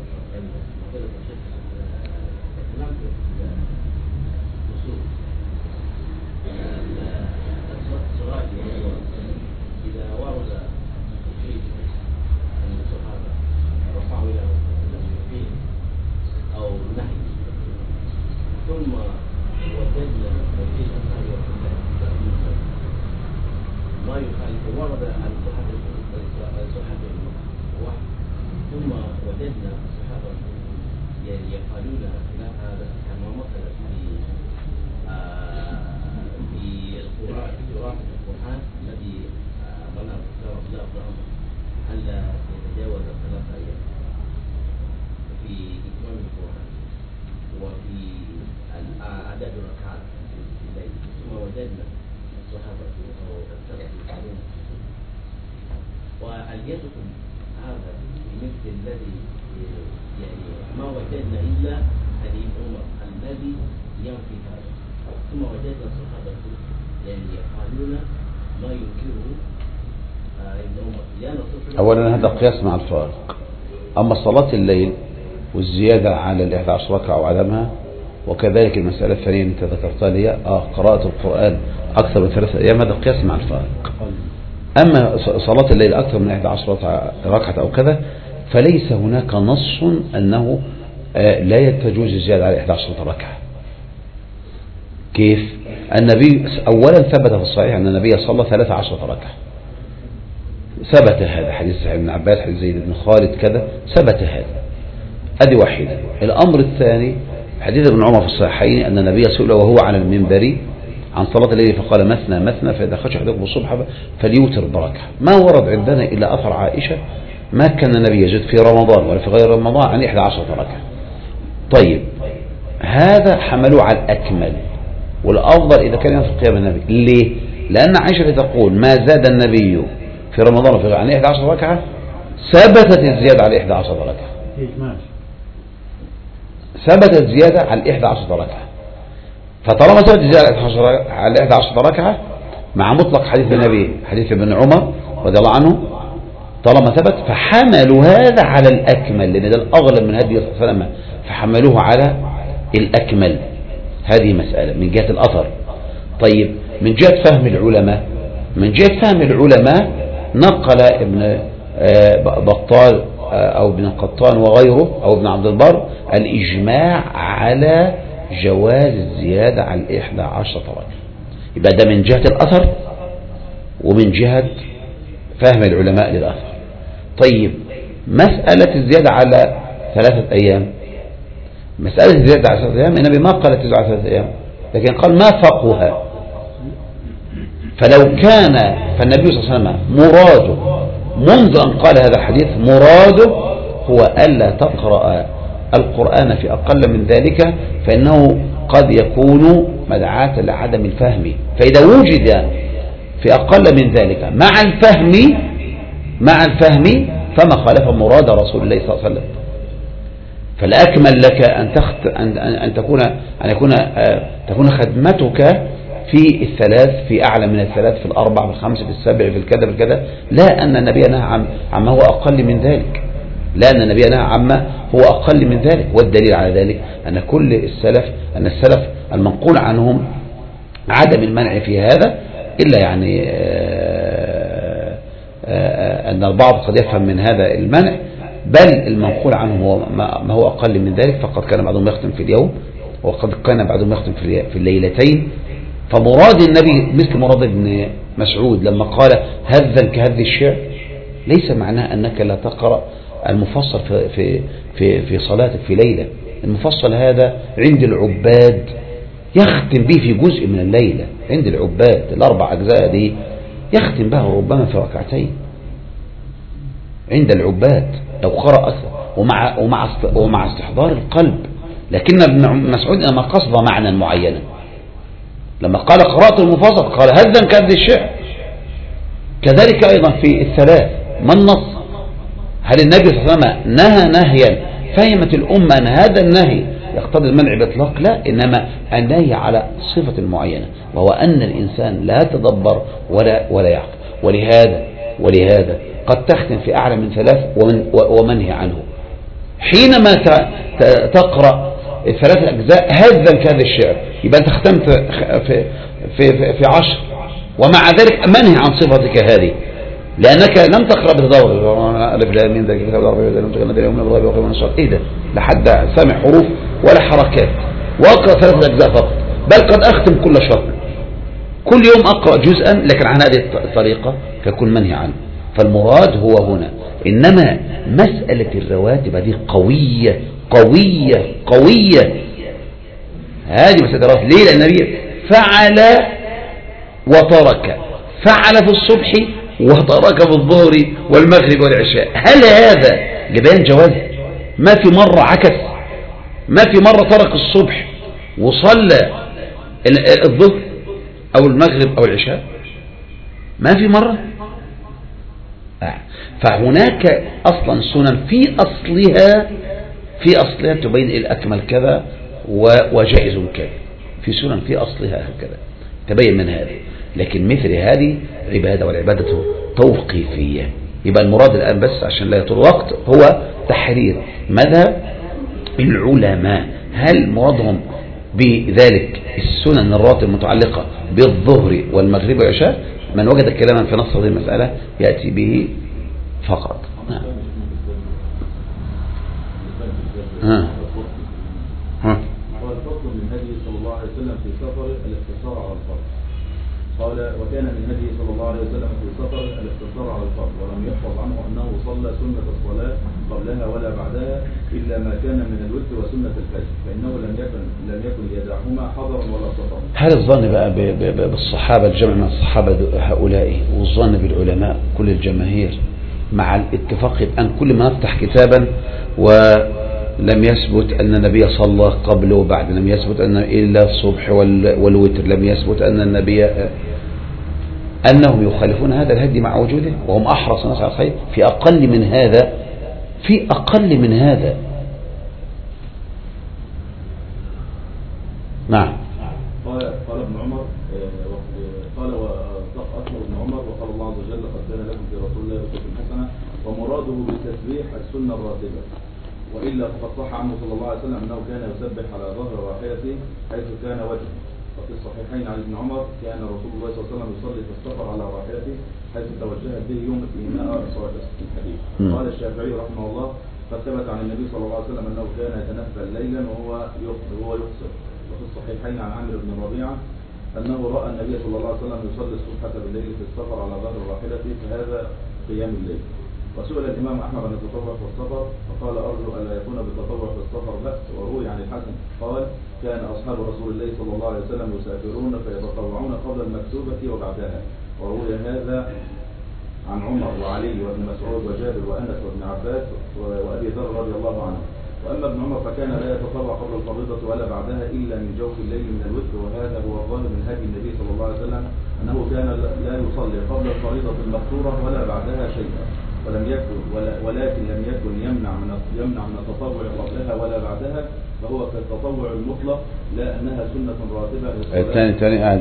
ثم وجدنا في ما يخالف ورد عن صحابة صحابة واحد، ثم وجدنا الصحابة يقالون خلاف هذا كما مثلا في في القراءة قراءة القرآن الذي منع الله هل يتجاوز ثلاثة هل يدخل هذا بمثل الذي يعني ما وجدنا إلا حديث عمر الذي ينفي هذا، ثم وجدنا الصحابة يعني يفعلون ما ينكره ابن عمر لأن أولا هذا قياس مع الفارق. أما صلاة الليل والزيادة على الإحدى عشر ركعة وعدمها، وكذلك المسألة الثانية اللي أنت ذكرتها لي آه قراءة القرآن أكثر من ثلاثة أيام، هذا قياس مع الفارق. أما صلاة الليل أكثر من إحدى عشر ركعة أو كذا فليس هناك نص أنه لا تجوز الزيادة على إحدى عشر ركعة. كيف؟ النبي أولا ثبت في الصحيح أن النبي صلى ثلاث عشرة ركعة، ثبت هذا حديث صحيح ابن عباس، حديث زيد بن خالد كذا، ثبت هذا. أدي واحدة. الأمر الثاني حديث ابن عمر في الصحيحين أن النبي سئل وهو على المنبر عن صلاة الليل فقال مثنى مثنى فإذا خشى أحدكم الصبح فليوتر بركعة. ما ورد عندنا إلا أثر عائشة ما كان النبي يزيد في رمضان ولا في غير رمضان عن إحدى عشرة ركعة. طيب هذا حملوه على الأكمل والأفضل إذا كان ينفق قيام النبي. ليه؟ لأن عائشة تقول ما زاد النبي في رمضان وفي غير عن إحدى عشرة ركعة، ثبتت الزيادة على إحدى عشرة ركعة، ثبتت الزيادة على إحدى عشرة ركعة. فطالما ثبتت الزيادة على إحدى عشرة ركعة مع مطلق حديث النبي حديث ابن عمر رضي الله عنه، طالما ثبت فحملوا هذا على الأكمل، لأن ده الأغلب من هدي صلى الله عليه وسلم، فحملوه على الأكمل. هذه مسألة من جهة الأثر. طيب من جهة فهم العلماء، من جهة فهم العلماء نقل ابن بطال أو ابن القطان وغيره أو ابن عبد البر الإجماع على جواز الزيادة على الإحدى عشرة ركعة. يبقى ده من جهة الأثر ومن جهة فهم العلماء للأثر. طيب مسألة الزيادة على ثلاثة أيام، مسألة الزيادة على ثلاثة أيام النبي ما قال تزيد على ثلاثة أيام، لكن قال ما فقها. فلو كان فالنبي صلى الله عليه وسلم مراده منذ أن قال هذا الحديث مراده هو ألا تقرأ القرآن في أقل من ذلك، فإنه قد يكون مدعاة لعدم الفهم. فإذا وجد في أقل من ذلك مع الفهم مع الفهم فما خالف مراد رسول الله صلى الله عليه وسلم. فالأكمل لك أن تخت أن أن تكون أن يكون تكون خدمتك في الثلاث، في أعلى من الثلاث، في الأربع، في الخمس، في السبع، في الكذا، في الكذا. لا أن النبي نهى عن عما هو أقل من ذلك، لا أن النبي نهى عما هو أقل من ذلك. والدليل على ذلك أن كل السلف أن السلف المنقول عنهم عدم المنع في هذا، إلا يعني آآ آآ أن البعض قد يفهم من هذا المنع، بل المنقول عنهم هو ما هو أقل من ذلك. فقد كان بعضهم يختم في اليوم وقد كان بعضهم يختم في الليلتين. فمراد النبي مثل مراد ابن مسعود لما قال هذا كهذ الشعر، ليس معناه أنك لا تقرأ المفصل في, في, في, في صلاتك في ليلة. المفصل هذا عند العباد يختم به في جزء من الليلة، عند العباد الأربع أجزاء دي يختم بها ربما في ركعتين عند العباد لو قرأ أكثر، ومع, ومع, ومع استحضار القلب. لكن ابن مسعود لما قصد معنى معينا، لما قال قراءة المفصل قال هذا كهذ الشعر. كذلك أيضا في الثلاث ما النص؟ هل النبي صلى الله عليه وسلم نهى نهيا فهمت الأمة أن هذا النهي يقتضي المنع بإطلاق؟ لا، إنما النهي على صفة معينة، وهو أن الإنسان لا يتدبر ولا ولا يعقل. ولهذا ولهذا قد تختم في أعلى من ثلاث ومن ومنهي عنه. حينما تقرأ الثلاث أجزاء هذا كهذا الشعر يبقى أنت ختمت في في في, في عشر، ومع ذلك منهي عن صفتك هذه، لأنك لم تقرأ بتدور ألف لام ميم ذلك الكتاب العربي لم تكن نبي يوم نبض وقيم النشاط. إيه ده؟ لحد سامع حروف ولا حركات، وأقرأ ثلاث أجزاء فقط، بل قد أختم كل شهر، كل يوم أقرأ جزءا، لكن عن هذه الطريقة فيكون منهي عنه. فالمراد هو هنا. إنما مسألة الرواتب هذه قوية قوية قوية، هذه مسألة الرواتب. ليه؟ لأن النبي فعل وترك، فعل في الصبح وترك في الظهر والمغرب والعشاء. هل هذا لبيان جواز؟ ما في مرة عكس، ما في مرة ترك الصبح وصلى الظهر أو المغرب أو العشاء، ما في مرة. فهناك أصلا سنن في أصلها في أصلها تبين الأكمل كذا وجائز كذا، في سنن في أصلها هكذا تبين من هذا. لكن مثل هذه عبادة، والعبادة توقيفية. يبقى المراد الآن بس عشان لا يطول الوقت هو تحرير مذهب العلماء، هل مرادهم بذلك السنن الراتبة المتعلقة بالظهر والمغرب والعشاء؟ من وجد كلاما في نص هذه المسألة يأتي به فقط. نعم. ها ها قال الفصل من هدي صلى الله عليه وسلم في سفر الاقتصار على الفرض. قال وكان من هدي صلى الله عليه وسلم في سفر الاقتصار على الفرض، ولم يحفظ عنه أنه صلى سنة الصلاة قبلها ولا بعدها إلا ما كان من الوتر وسنة الفجر، فإنه لم يكن لم يكن يدعهما حضرا ولا سفرا. هل الظن بقى بالصحابة، الجمع من الصحابة هؤلاء، والظن بالعلماء كل الجماهير مع الاتفاق أن كل ما نفتح كتابا ولم يثبت أن النبي صلى قبل وبعد، لم يثبت أن إلا الصبح والوتر، لم يثبت أن النبي، أنهم يخالفون هذا الهدي مع وجوده وهم أحرص الناس على الخير في أقل من هذا، في أقل من هذا. نعم. قال قال ابن عمر قال وأخبر ابن عمر وقال الله عز وجل قد كان لكم في رسول الله أسوة حسنة، ومراده بالتسبيح السنة الراتبة، وإلا فقد صح عنه صلى الله عليه وسلم أنه كان يسبح على ظهر راحلته حيث كان وجهه. وفي الصحيحين عن ابن عمر كان رسول الله صلى الله عليه وسلم يصلي في السفر على راحلته حيث توجهت به يوم الإيماء في الحديث. قال الشافعي رحمه الله قد ثبت عن النبي صلى الله عليه وسلم أنه كان يتنفل ليلا وهو وهو يقصر. وفي الصحيحين عن عامر بن ربيعة أنه رأى النبي صلى الله عليه وسلم يصلي الصبح بالليل في السفر على ظهر راحلته، فهذا قيام الليل. وسئل الإمام أحمد عن التطوع في السفر فقال أرجو أن لا يكون بالتطوع في السفر بأس. وروي عن الحسن قال كان أصحاب رسول الله صلى الله عليه وسلم يسافرون فيتطوعون قبل المكتوبة وبعدها. وروي هذا عن عمر وعلي وابن مسعود وجابر وأنس وابن عباس وأبي ذر رضي الله عنه. وأما ابن عمر فكان لا يتطوع قبل الفريضة ولا بعدها إلا من جوف الليل من الوتر، وهذا هو الظاهر من هدي النبي صلى الله عليه وسلم أنه كان لا يصلي قبل الفريضة المقصورة ولا بعدها شيئا، ولم يكن ولا ولكن لم يكن يمنع من يمنع من التطوع قبلها ولا بعدها، فهو كالتطوع المطلق لا أنها سنة راتبة. الثاني الثاني قاعد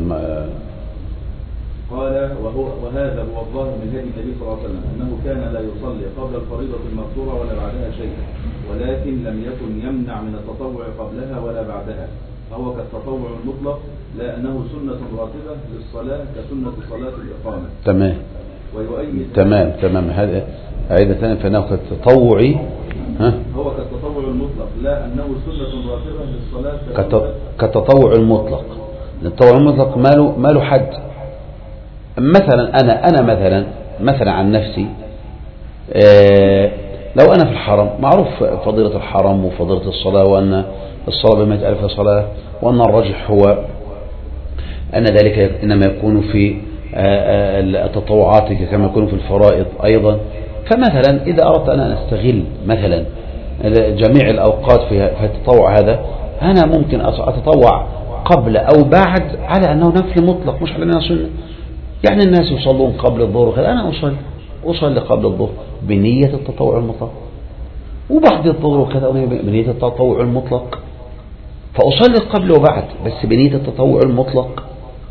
قال وهو وهذا هو الظاهر من هدي النبي صلى الله عليه وسلم أنه كان لا يصلي قبل الفريضة المقصورة ولا بعدها شيئا، ولكن لم يكن يمنع من التطوع قبلها ولا بعدها، فهو كالتطوع المطلق لا أنه سنة راتبة للصلاة كسنة صلاة الإقامة. تمام. ويؤيد تمام تمام هذا عيدة ثانية فإنه كالتطوعي ها هو كالتطوع المطلق لا أنه سنة راتبة للصلاة كالتطوع المطلق. التطوع المطلق ماله ماله حد. مثلا أنا أنا مثلا مثلا عن نفسي آه لو أنا في الحرم، معروف فضيلة الحرم وفضيلة الصلاة، وأن الصلاة بمئة ألف صلاة، وأن الراجح هو أن ذلك إنما يكون في التطوعات كما يكون في الفرائض أيضا. فمثلا إذا أردت أن أستغل مثلا جميع الأوقات في التطوع هذا، أنا ممكن أتطوع قبل أو بعد على أنه نفل مطلق مش على أنه سنة. يعني الناس يصلون قبل الظهر وكذا، أنا أصلي أصلي قبل الظهر بنية التطوع المطلق، وبعد الظهر وكذا بنية التطوع المطلق، فأصلي قبل وبعد بس بنية التطوع المطلق.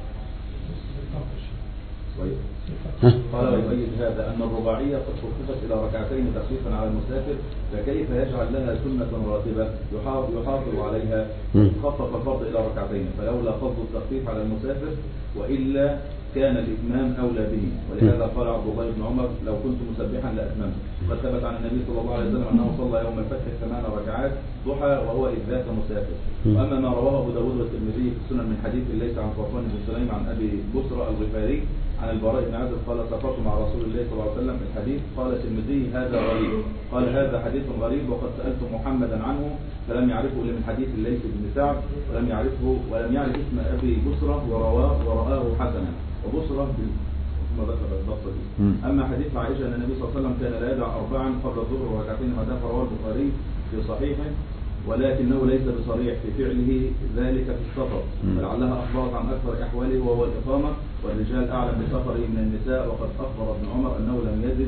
قال ويؤيد هذا أن الرباعية قد خففت إلى ركعتين تخفيفا على المسافر، فكيف يجعل لها سنة راتبة يحافظ عليها؟ خفف الفرض إلى ركعتين، فلولا فضل التخفيف على المسافر وإلا كان الإتمام أولى به. ولهذا قال عبد الله بن عمر لو كنت مسبحا لأتممت. قد ثبت عن النبي صلى الله عليه وسلم أنه صلى يوم الفتح ثمان ركعات ضحى وهو إذ ذاك مسافر. وأما ما رواه أبو داود والترمذي في السنن من حديث ليس عن صفوان بن سليم عن أبي بصرى الغفاري عن البراء بن عازب قال سافرت مع رسول الله صلى الله عليه وسلم الحديث. قال الترمذي هذا غريب. قال هذا حديث غريب وقد سألت محمدا عنه فلم يعرفه إلا من حديث الليث بن سعد ولم يعرفه ولم يعرف اسم أبي بصرى ورواه ورآه حسنا وبصرى ثم ذكر الضبط دي. أما حديث عائشة أن النبي صلى الله عليه وسلم كان لا يدع أربعا قبل الظهر وركعتين بعدها رواه البخاري في صحيحه، ولكنه ليس بصريح في فعله ذلك في السفر، فلعلها أخبرت عن أكثر أحواله وهو الإقامة، والرجال أعلم بسفره من النساء. وقد أخبر ابن عمر أنه لم يزد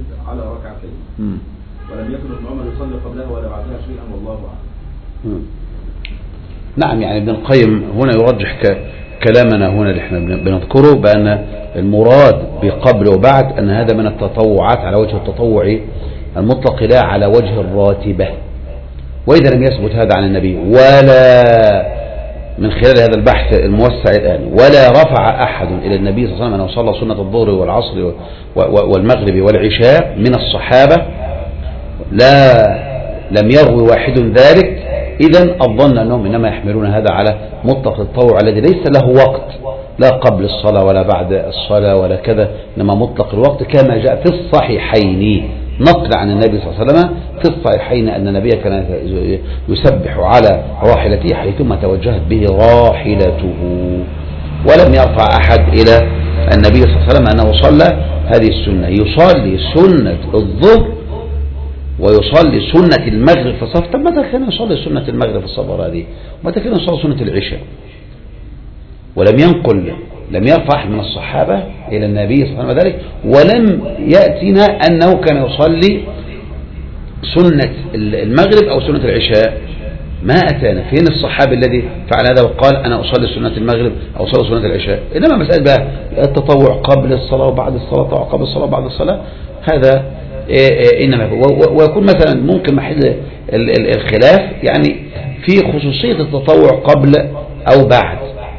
يزد على ركعتين، ولم يكن ابن عمر يصلي قبلها ولا بعدها شيئا والله أعلم. نعم، يعني ابن القيم هنا يرجح كلامنا هنا اللي احنا بنذكره بأن المراد بقبل وبعد أن هذا من التطوعات على وجه التطوع المطلق لا على وجه الراتبة. وإذا لم يثبت هذا عن النبي ولا من خلال هذا البحث الموسع الآن ولا رفع أحد إلى النبي صلى الله عليه وسلم أنه صلى سنة الظهر والعصر والمغرب والعشاء من الصحابة، لا لم يروي واحد ذلك، إذن الظن أنهم إنما يحملون هذا على مطلق التطوع الذي ليس له وقت لا قبل الصلاة ولا بعد الصلاة ولا كذا، إنما مطلق الوقت كما جاء في الصحيحين نقل عن النبي صلى الله عليه وسلم في الصحيحين أن النبي كان يسبح على راحلته حيثما توجهت به راحلته، ولم يرفع أحد إلى النبي صلى الله عليه وسلم أنه صلى هذه السنة، يصلي سنة الظهر ويصلي سنة المغرب في الصف. طب متى كان يصلي سنة المغرب في الصفر هذه؟ متى كان يصلي سنة العشاء؟ ولم ينقل، لم يرفع أحد من الصحابة إلى النبي صلى الله عليه وسلم ذلك، ولم يأتينا أنه كان يصلي سنة المغرب أو سنة العشاء. ما أتانا فين الصحابي الذي فعل هذا وقال أنا أصلي سنة المغرب أو أصلي سنة العشاء؟ إنما مسألة بقى التطوع قبل الصلاة وبعد الصلاة أو قبل الصلاة وبعد الصلاة، هذا إنما ويكون مثلا ممكن محل الخلاف يعني في خصوصية التطوع قبل أو بعد.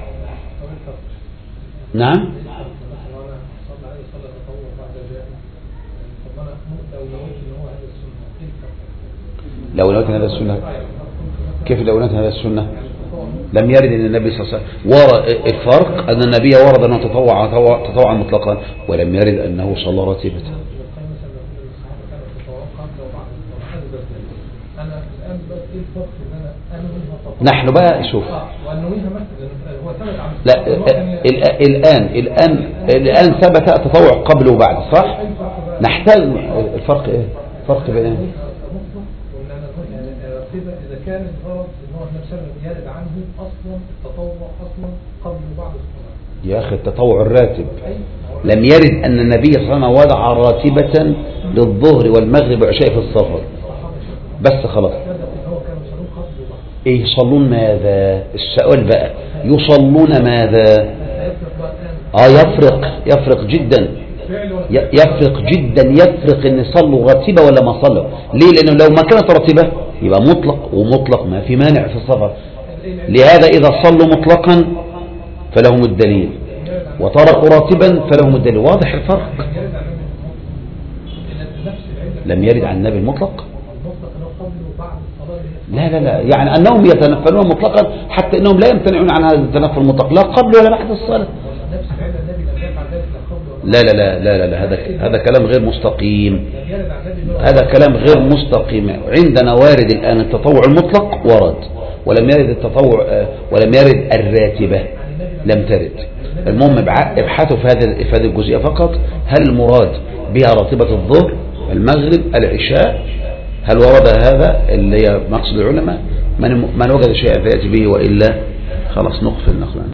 نعم، لو نويت هذا السنة كيف لو نويت هذا السنة؟ لم يرد أن النبي صلى الله عليه وسلم الفرق أن النبي ورد أنه تطوع تطوعا مطلقا ولم يرد أنه صلى راتبة. نحن بقى شوف لا الآن الآن الآن ثبت التطوع قبل وبعد صح؟ نحتاج الفرق ايه؟ الفرق بين ايه؟ إذا كان الغرض إن هو نفسه يرد عنه أصلا التطوع أصلا قبل وبعد الصلاة. يا أخي التطوع الراتب لم يرد أن النبي صلى الله عليه وسلم وضع راتبة للظهر والمغرب والعشاء في السفر بس خلاص. إيه يصلون ماذا؟ السؤال بقى يصلون ماذا؟ آه يفرق يفرق جدا يفرق جدا يفرق ان يصلوا راتبة ولا ما صلوا. ليه؟ لأنه لو ما كانت راتبة يبقى مطلق ومطلق ما في مانع في السفر. لهذا إذا صلوا مطلقا فلهم الدليل وتركوا راتبا فلهم الدليل. واضح الفرق؟ لم يرد عن النبي المطلق. لا لا لا يعني أنهم يتنفلون مطلقا حتى أنهم لا يمتنعون عن هذا التنفل المطلق لا قبل ولا بعد الصلاة. لا لا لا لا لا, لا. هذا هذا كلام غير مستقيم. هذا كلام غير مستقيم. عندنا وارد الآن التطوع المطلق ورد ولم يرد التطوع ولم يرد الراتبة لم ترد. المهم ابحثوا في هذا في هذه الجزئية فقط. هل المراد بها راتبة الظهر المغرب العشاء؟ هل ورد هذا اللي هي مقصد العلماء؟ من من وجد شيئا فيأتي به وإلا خلاص نقفل نقلا.